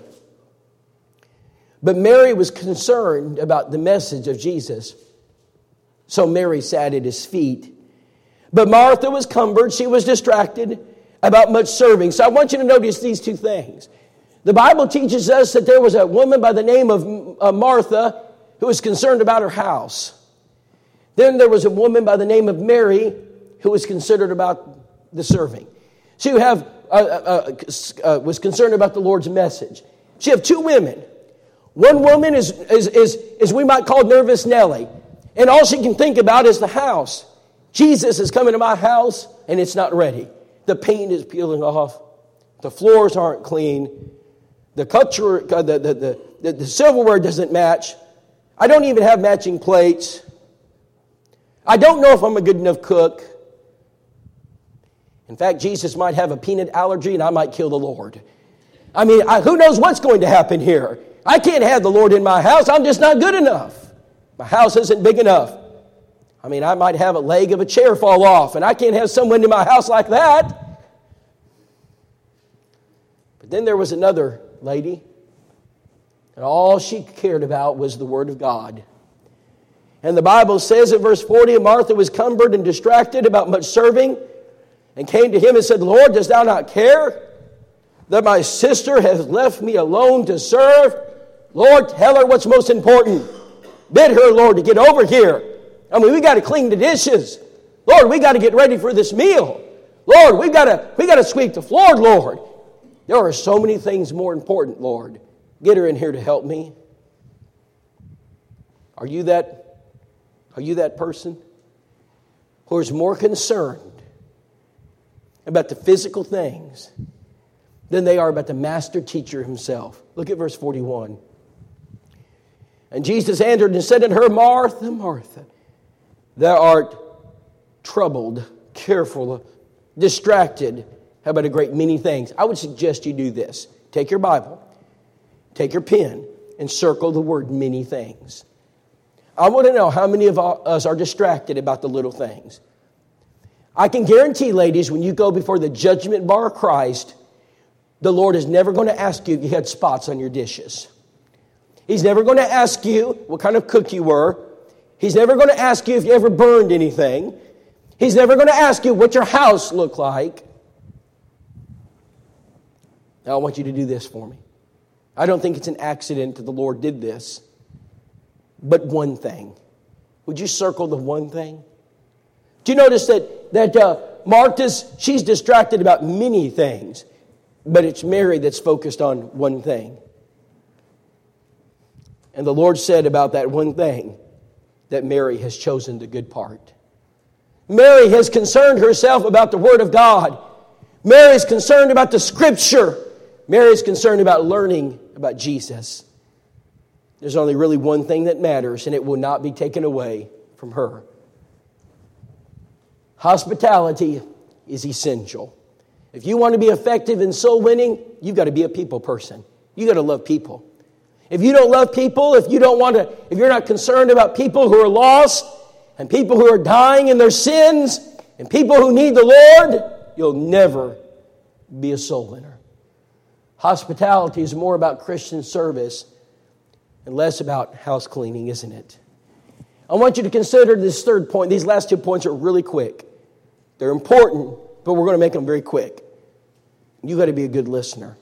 But Mary was concerned about the message of Jesus. So Mary sat at his feet. But Martha was cumbered. She was distracted about much serving. So I want you to notice these two things. The Bible teaches us that there was a woman by the name of Martha who was concerned about her house. Then there was a woman by the name of Mary who was considered about the serving. She have, uh, uh, uh, was concerned about the Lord's message. She have two women. One woman is, is, is, is we might call Nervous Nellie. And all she can think about is the house. Jesus is coming to my house and it's not ready. The paint is peeling off. The floors aren't clean. The cutlery, the, the, the, the, the silverware doesn't match. I don't even have matching plates. I don't know if I'm a good enough cook. In fact, Jesus might have a peanut allergy and I might kill the Lord. I mean, I, who knows what's going to happen here? I can't have the Lord in my house. I'm just not good enough. My house isn't big enough. I mean, I might have a leg of a chair fall off, and I can't have someone in my house like that. But then there was another lady, and all she cared about was the Word of God. And the Bible says in verse forty, Martha was cumbered and distracted about much serving, and came to him and said, Lord, dost thou not care that my sister has left me alone to serve? Lord, tell her what's most important. Bid her, Lord, to get over here. I mean, we got to clean the dishes. Lord, we got to get ready for this meal. Lord, we got to we got to sweep the floor, Lord. There are so many things more important, Lord. Get her in here to help me. Are you that, are you that person who is more concerned about the physical things than they are about the master teacher himself? Look at verse forty-one. And Jesus answered and said unto her, Martha, Martha, thou art troubled, careful, distracted about a great many things. I would suggest you do this. Take your Bible, take your pen, and circle the word many things. I want to know how many of us are distracted about the little things. I can guarantee, ladies, when you go before the judgment bar of Christ, the Lord is never going to ask you if you had spots on your dishes. He's never going to ask you what kind of cook you were. He's never going to ask you if you ever burned anything. He's never going to ask you what your house looked like. Now, I want you to do this for me. I don't think it's an accident that the Lord did this. But one thing. Would you circle the one thing? Do you notice that, that uh, Martha's, she's distracted about many things, but it's Mary that's focused on one thing. And the Lord said about that one thing that Mary has chosen the good part. Mary has concerned herself about the Word of God. Mary is concerned about the Scripture. Mary is concerned about learning about Jesus. There's only really one thing that matters, and it will not be taken away from her. Hospitality is essential. If you want to be effective in soul winning, you've got to be a people person. You've got to love people. If you don't love people, if you don't want to, if you're not concerned about people who are lost, and people who are dying in their sins, and people who need the Lord, you'll never be a soul winner. Hospitality is more about Christian service and less about house cleaning, isn't it? I want you to consider this third point. These last two points are really quick. They're important, but we're going to make them very quick. You've got to be a good listener.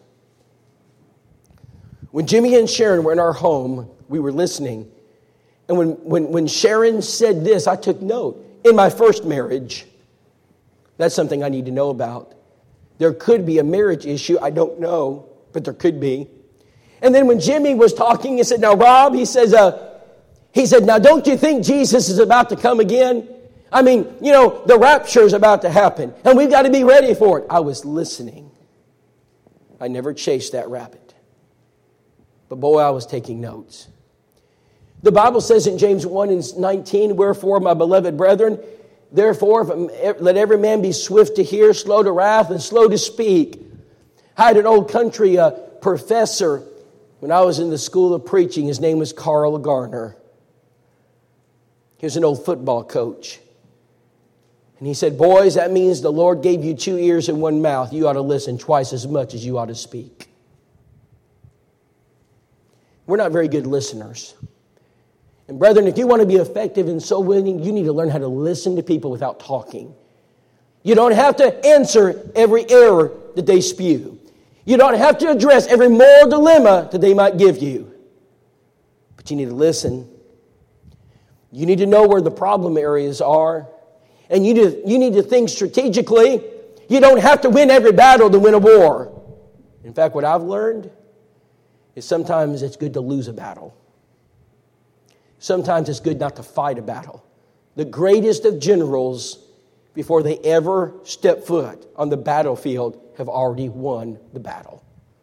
When Jimmy and Sharon were in our home, we were listening. And when, when, when Sharon said this, I took note. In my first marriage, that's something I need to know about. There could be a marriage issue. I don't know, but there could be. And then when Jimmy was talking, he said, now, Rob, he says, uh, he said, now, don't you think Jesus is about to come again? I mean, you know, the rapture is about to happen, and we've got to be ready for it. I was listening. I never chased that rabbit. But boy, I was taking notes. The Bible says in James one and nineteen, wherefore, my beloved brethren, therefore, let every man be swift to hear, slow to wrath, and slow to speak. I had an old country uh, professor when I was in the school of preaching. His name was Carl Garner. He was an old football coach. And he said, boys, that means the Lord gave you two ears and one mouth. You ought to listen twice as much as you ought to speak. We're not very good listeners. And brethren, if you want to be effective in soul winning, you need to learn how to listen to people without talking. You don't have to answer every error that they spew. You don't have to address every moral dilemma that they might give you. But you need to listen. You need to know where the problem areas are. And you need, you need to think strategically. You don't have to win every battle to win a war. In fact, what I've learned is sometimes it's good to lose a battle. Sometimes it's good not to fight a battle. The greatest of generals, before they ever step foot on the battlefield, have already won the battle.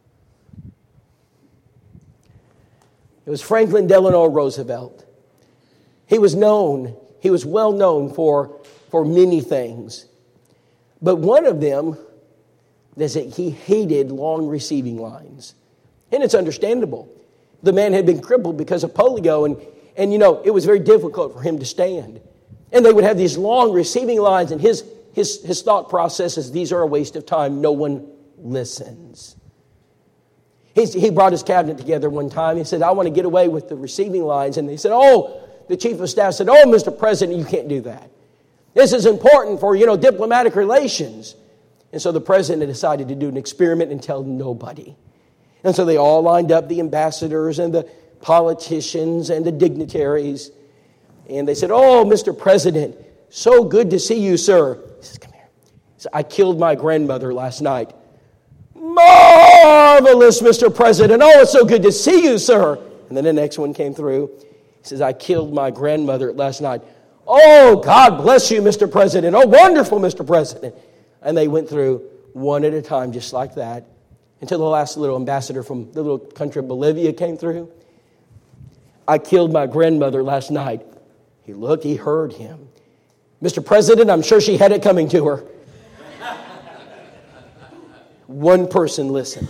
It was Franklin Delano Roosevelt. He was known, he was well known for, for many things. But one of them is that he hated long receiving lines. And it's understandable. The man had been crippled because of polio, and, and you know, it was very difficult for him to stand. And they would have these long receiving lines, and his, his, his thought process is, these are a waste of time. No one listens. He's, he brought his cabinet together one time. He said, I want to get away with the receiving lines. And they said, oh, the chief of staff said, oh, Mister President, you can't do that. This is important for, you know, diplomatic relations. And so the president decided to do an experiment and tell nobody. And so they all lined up, the ambassadors and the politicians and the dignitaries. And they said, oh, Mister President, so good to see you, sir. He says, come here. He said, I killed my grandmother last night. Marvelous, Mister President. Oh, it's so good to see you, sir. And then the next one came through. He says, I killed my grandmother last night. Oh, God bless you, Mister President. Oh, wonderful, Mister President. And they went through one at a time, just like that, until the last little ambassador from the little country of Bolivia came through. I killed my grandmother last night. He looked, he heard him. Mister President, I'm sure she had it coming to her. One person listened.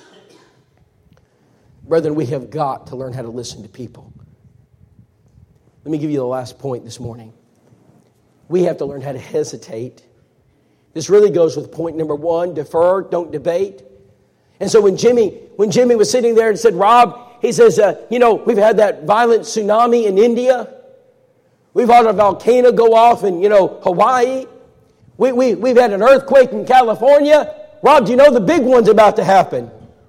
Brethren, we have got to learn how to listen to people. Let me give you the last point this morning. We have to learn how to hesitate. This really goes with point number one, defer, don't debate. And so when Jimmy, when Jimmy was sitting there and said, Rob, he says, uh, you know, we've had that violent tsunami in India. We've had a volcano go off in, you know, Hawaii. We, we, we've had an earthquake in California. Rob, do you know the big one's about to happen?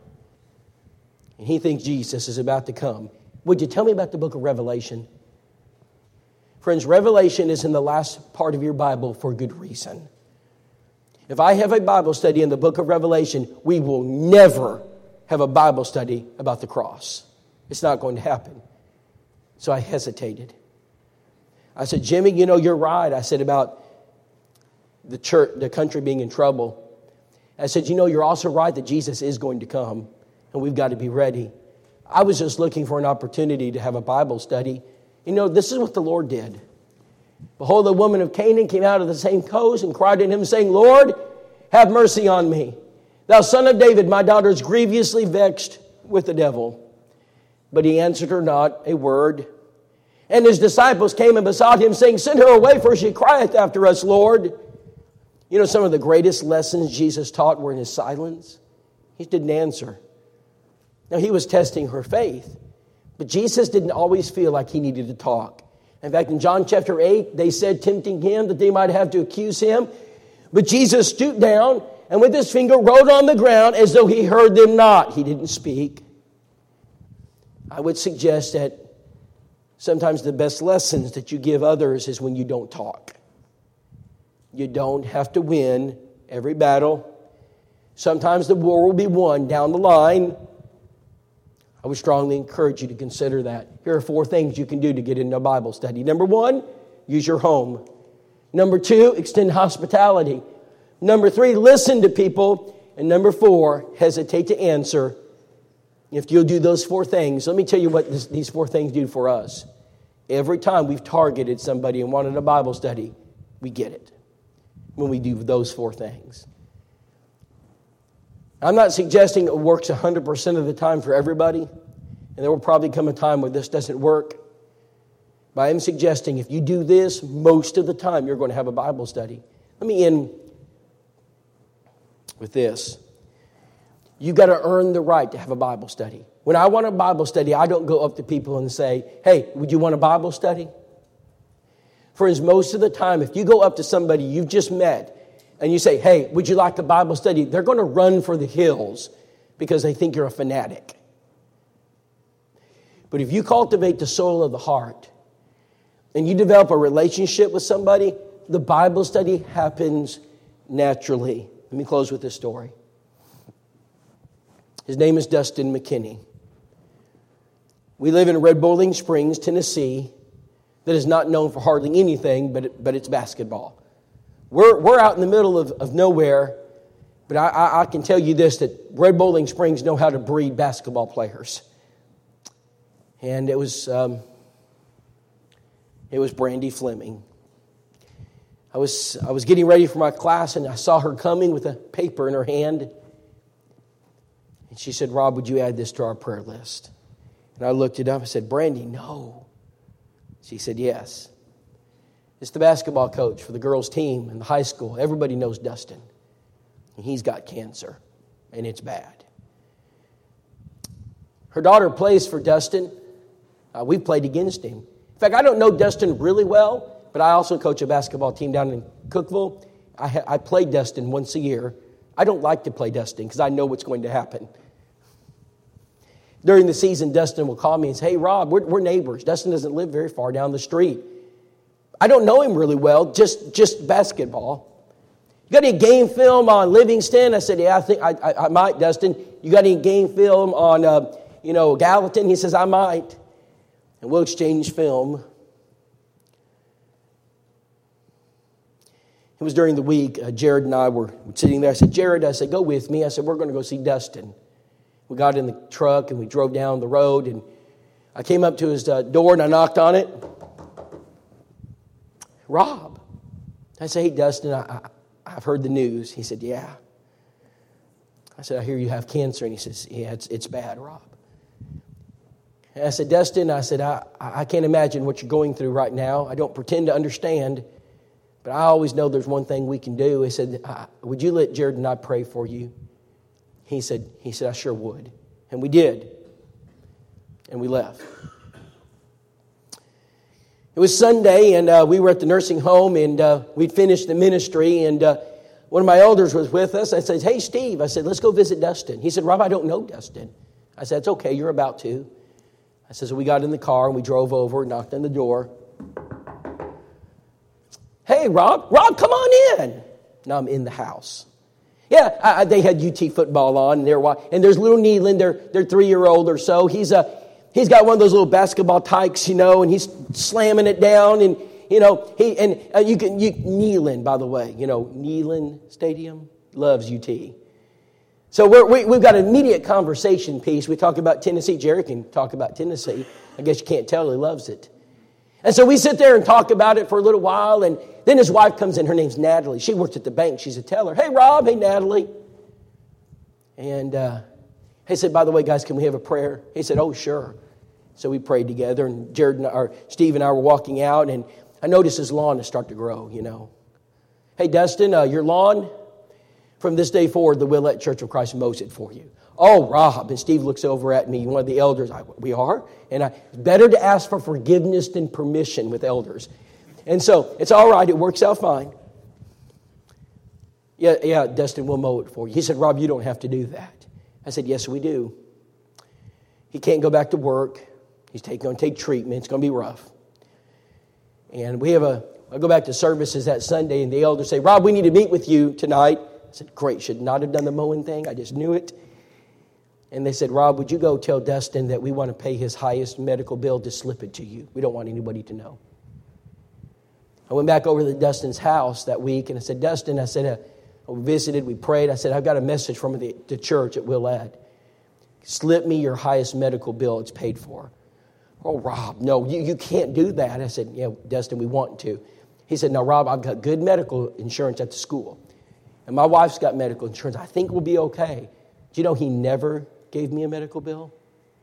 And he thinks Jesus is about to come. Would you tell me about the book of Revelation? Friends, Revelation is in the last part of your Bible for good reason. If I have a Bible study in the book of Revelation, we will never have a Bible study about the cross. It's not going to happen. So I hesitated. I said, Jimmy, you know, you're right. I said about the church, the country being in trouble. I said, you know, you're also right that Jesus is going to come, and we've got to be ready. I was just looking for an opportunity to have a Bible study. You know, this is what the Lord did. Behold, the woman of Canaan came out of the same coast and cried to him, saying, Lord, have mercy on me. Thou son of David, my daughter is grievously vexed with the devil. But he answered her not a word. And his disciples came and besought him, saying, send her away, for she crieth after us, Lord. You know, some of the greatest lessons Jesus taught were in his silence. He didn't answer. Now, he was testing her faith. But Jesus didn't always feel like he needed to talk. In fact, in John chapter eight, they said, tempting him, that they might have to accuse him. But Jesus stooped down and with his finger wrote on the ground as though he heard them not. He didn't speak. I would suggest that sometimes the best lessons that you give others is when you don't talk. You don't have to win every battle. Sometimes the war will be won down the line. I would strongly encourage you to consider that. Here are four things you can do to get into a Bible study. Number one, use your home. Number two, extend hospitality. Number three, listen to people. And number four, hesitate to answer. If you'll do those four things, let me tell you what this, these four things do for us. Every time we've targeted somebody and wanted a Bible study, we get it when we do those four things. I'm not suggesting it works one hundred percent of the time for everybody, and there will probably come a time where this doesn't work. But I am suggesting if you do this, most of the time you're going to have a Bible study. Let me end with this. You've got to earn the right to have a Bible study. When I want a Bible study, I don't go up to people and say, hey, would you want a Bible study? Friends, most of the time, if you go up to somebody you've just met and you say, hey, would you like a Bible study? They're going to run for the hills because they think you're a fanatic. But if you cultivate the soul of the heart and you develop a relationship with somebody, the Bible study happens naturally. Let me close with this story. His name is Dustin McKinney. We live in Red Bowling Springs, Tennessee, that is not known for hardly anything, but it, but it's basketball. We're we're out in the middle of, of nowhere, but I, I, I can tell you this, that Red Bowling Springs know how to breed basketball players. And it was um, it was Brandy Fleming. I was I was getting ready for my class, and I saw her coming with a paper in her hand. And she said, Rob, would you add this to our prayer list? And I looked it up. I said, Brandy, no. She said, yes. It's the basketball coach for the girls' team in the high school. Everybody knows Dustin. And he's got cancer, and it's bad. Her daughter plays for Dustin. Uh, we've played against him. In fact, I don't know Dustin really well, but I also coach a basketball team down in Cookeville. I, ha- I play Dustin once a year. I don't like to play Dustin because I know what's going to happen. During the season, Dustin will call me and say, hey, Rob, we're, we're neighbors. Dustin doesn't live very far down the street. I don't know him really well, just, just basketball. You got any game film on Livingston? I said, yeah, I think I, I, I might, Dustin. You got any game film on, uh, you know, Gallatin? He says, I might. And we'll exchange film. It was during the week, uh, Jared and I were sitting there. I said, Jared, I said, go with me. I said, we're going to go see Dustin. We got in the truck and we drove down the road, and I came up to his uh, door and I knocked on it. Rob. I said, hey, Dustin, I, I, I've heard the news. He said, yeah. I said, I hear you have cancer. And he says, yeah, it's, it's bad, Rob. And I said, Dustin, I said, I, I can't imagine what you're going through right now. I don't pretend to understand, but I always know there's one thing we can do. He said, would you let Jared and I pray for you? He said, he said, I sure would. And we did. And we left. It was Sunday, and uh, we were at the nursing home, and uh, we'd finished the ministry, and uh, one of my elders was with us. I said, hey, Steve, I said, let's go visit Dustin. He said, Rob, I don't know Dustin. I said, it's okay, you're about to. I said, so we got in the car, and we drove over, knocked on the door. Hey, Rob, Rob, come on in. Now I'm in the house. Yeah, I, I, they had U T football on, and, they're, and there's little Neelan, their, their three-year-old or so. He's a He's got one of those little basketball tykes, you know, and he's slamming it down, and you know he and uh, you can you Neelan, by the way, you know Neyland Stadium loves U T. So we're, we we've got an immediate conversation piece. We talk about Tennessee. Jerry can talk about Tennessee. I guess you can't tell he loves it. And so we sit there and talk about it for a little while, and then his wife comes in. Her name's Natalie. She works at the bank. She's a teller. Hey, Rob. Hey, Natalie. And uh, he said, by the way, guys, can we have a prayer? He said, oh, sure. So we prayed together, and Jared and, or Steve and I were walking out, and I noticed his lawn is starting to grow, you know. Hey, Dustin, uh, your lawn, from this day forward, the Willette Church of Christ mows it for you. Oh, Rob. And Steve looks over at me, one of the elders. I, we are? And I, it's better to ask for forgiveness than permission with elders. And so it's all right. It works out fine. Yeah, yeah, Dustin, we'll mow it for you. He said, Rob, you don't have to do that. I said, yes, we do. He can't go back to work. He's going to take treatment. It's going to be rough. And we have a, I go back to services that Sunday, and the elders say, Rob, we need to meet with you tonight. I said, great, should not have done the mowing thing. I just knew it. And they said, Rob, would you go tell Dustin that we want to pay his highest medical bill to slip it to you? We don't want anybody to know. I went back over to Dustin's house that week, and I said, Dustin, I said, uh, we visited, we prayed. I said, I've got a message from the, the church at Willette. Slip me your highest medical bill. It's paid for. Oh, Rob, no, you, you can't do that. I said, yeah, Dustin, we want to. He said, no, Rob, I've got good medical insurance at the school. And my wife's got medical insurance. I think we'll be okay. Do you know he never gave me a medical bill?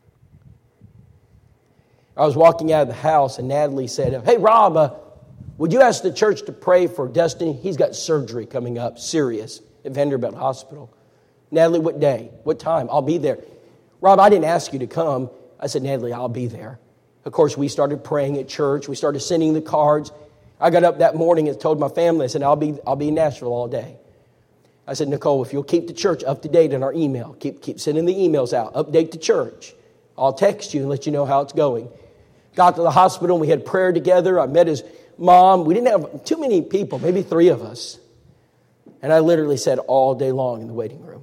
I was walking out of the house, and Natalie said, hey, Rob, uh, would you ask the church to pray for Dustin? He's got surgery coming up, serious, at Vanderbilt Hospital. Natalie, what day? What time? I'll be there. Rob, I didn't ask you to come. I said, Natalie, I'll be there. Of course, we started praying at church. We started sending the cards. I got up that morning and told my family, I said, I'll be I'll be in Nashville all day. I said, Nicole, if you'll keep the church up to date in our email, keep keep sending the emails out, update the church. I'll text you and let you know how it's going. Got to the hospital, and we had prayer together. I met his mom. We didn't have too many people, maybe three of us. And I literally sat all day long in the waiting room.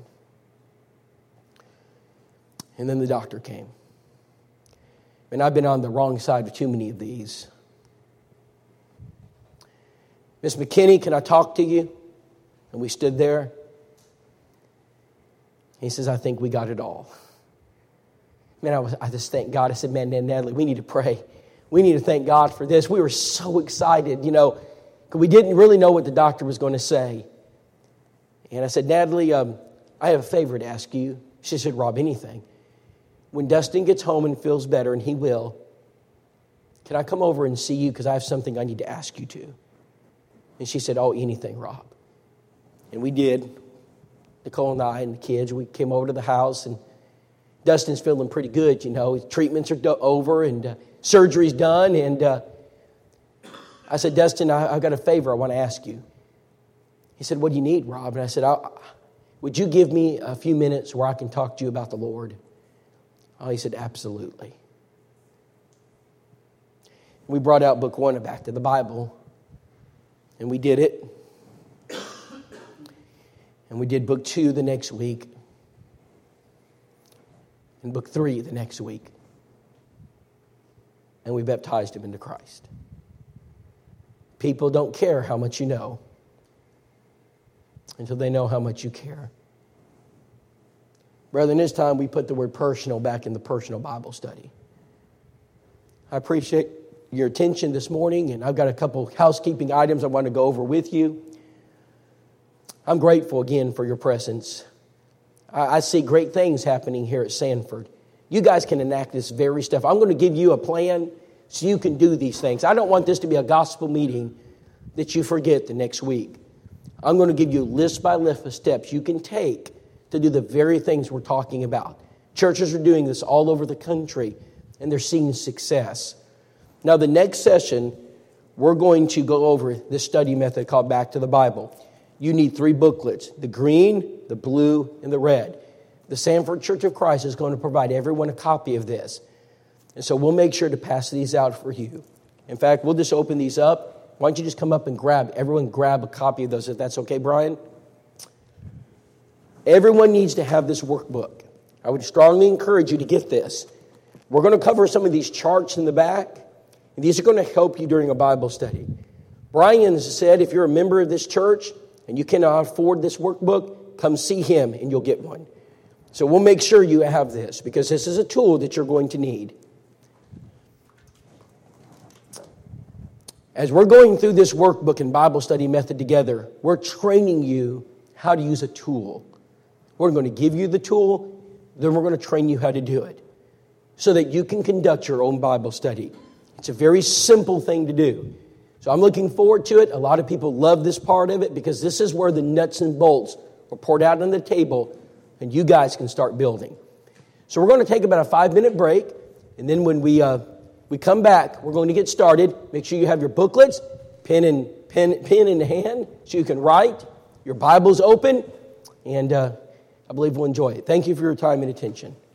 And then the doctor came. And I've been on the wrong side of too many of these. Miss McKinney, can I talk to you? And we stood there. He says, I think we got it all. Man, I, was, I just thank God. I said, man, Natalie, we need to pray. We need to thank God for this. We were so excited, you know, because we didn't really know what the doctor was going to say. And I said, Natalie, um, I have a favor to ask you. She said, Rob, anything. When Dustin gets home and feels better, and he will, can I come over and see you because I have something I need to ask you to? And she said, oh, anything, Rob. And we did. Nicole and I and the kids, we came over to the house, and Dustin's feeling pretty good, you know. His treatments are do- over, and uh, surgery's done. And uh, I said, Dustin, I- I've got a favor I want to ask you. He said, what do you need, Rob? And I said, I'll, would you give me a few minutes where I can talk to you about the Lord? Oh, he said, absolutely. We brought out book one of Back to the Bible, and we did it. And we did book two the next week, and book three the next week. And we baptized him into Christ. People don't care how much you know until they know how much you care. Brethren, this time we put the word personal back in the personal Bible study. I appreciate your attention this morning, and I've got a couple housekeeping items I want to go over with you. I'm grateful again for your presence. I, I see great things happening here at Sanford. You guys can enact this very stuff. I'm going to give you a plan so you can do these things. I don't want this to be a gospel meeting that you forget the next week. I'm going to give you list by list of steps you can take to do the very things we're talking about. Churches are doing this all over the country, and they're seeing success. Now, the next session, we're going to go over this study method called Back to the Bible. You need three booklets, the green, the blue, and the red. The Sanford Church of Christ is going to provide everyone a copy of this. And so we'll make sure to pass these out for you. In fact, we'll just open these up. Why don't you just come up and grab, everyone grab a copy of those, if that's okay, Brian? Everyone needs to have this workbook. I would strongly encourage you to get this. We're going to cover some of these charts in the back, and these are going to help you during a Bible study. Brian said if you're a member of this church and you cannot afford this workbook, come see him and you'll get one. So we'll make sure you have this because this is a tool that you're going to need. As we're going through this workbook and Bible study method together, we're training you how to use a tool. We're going to give you the tool, then we're going to train you how to do it so that you can conduct your own Bible study. It's a very simple thing to do. So I'm looking forward to it. A lot of people love this part of it because this is where the nuts and bolts are poured out on the table and you guys can start building. So we're going to take about a five-minute break, and then when we uh, we come back, we're going to get started. Make sure you have your booklets, pen and pen, pen in hand so you can write. Your Bible's open, and uh, I believe we'll enjoy it. Thank you for your time and attention.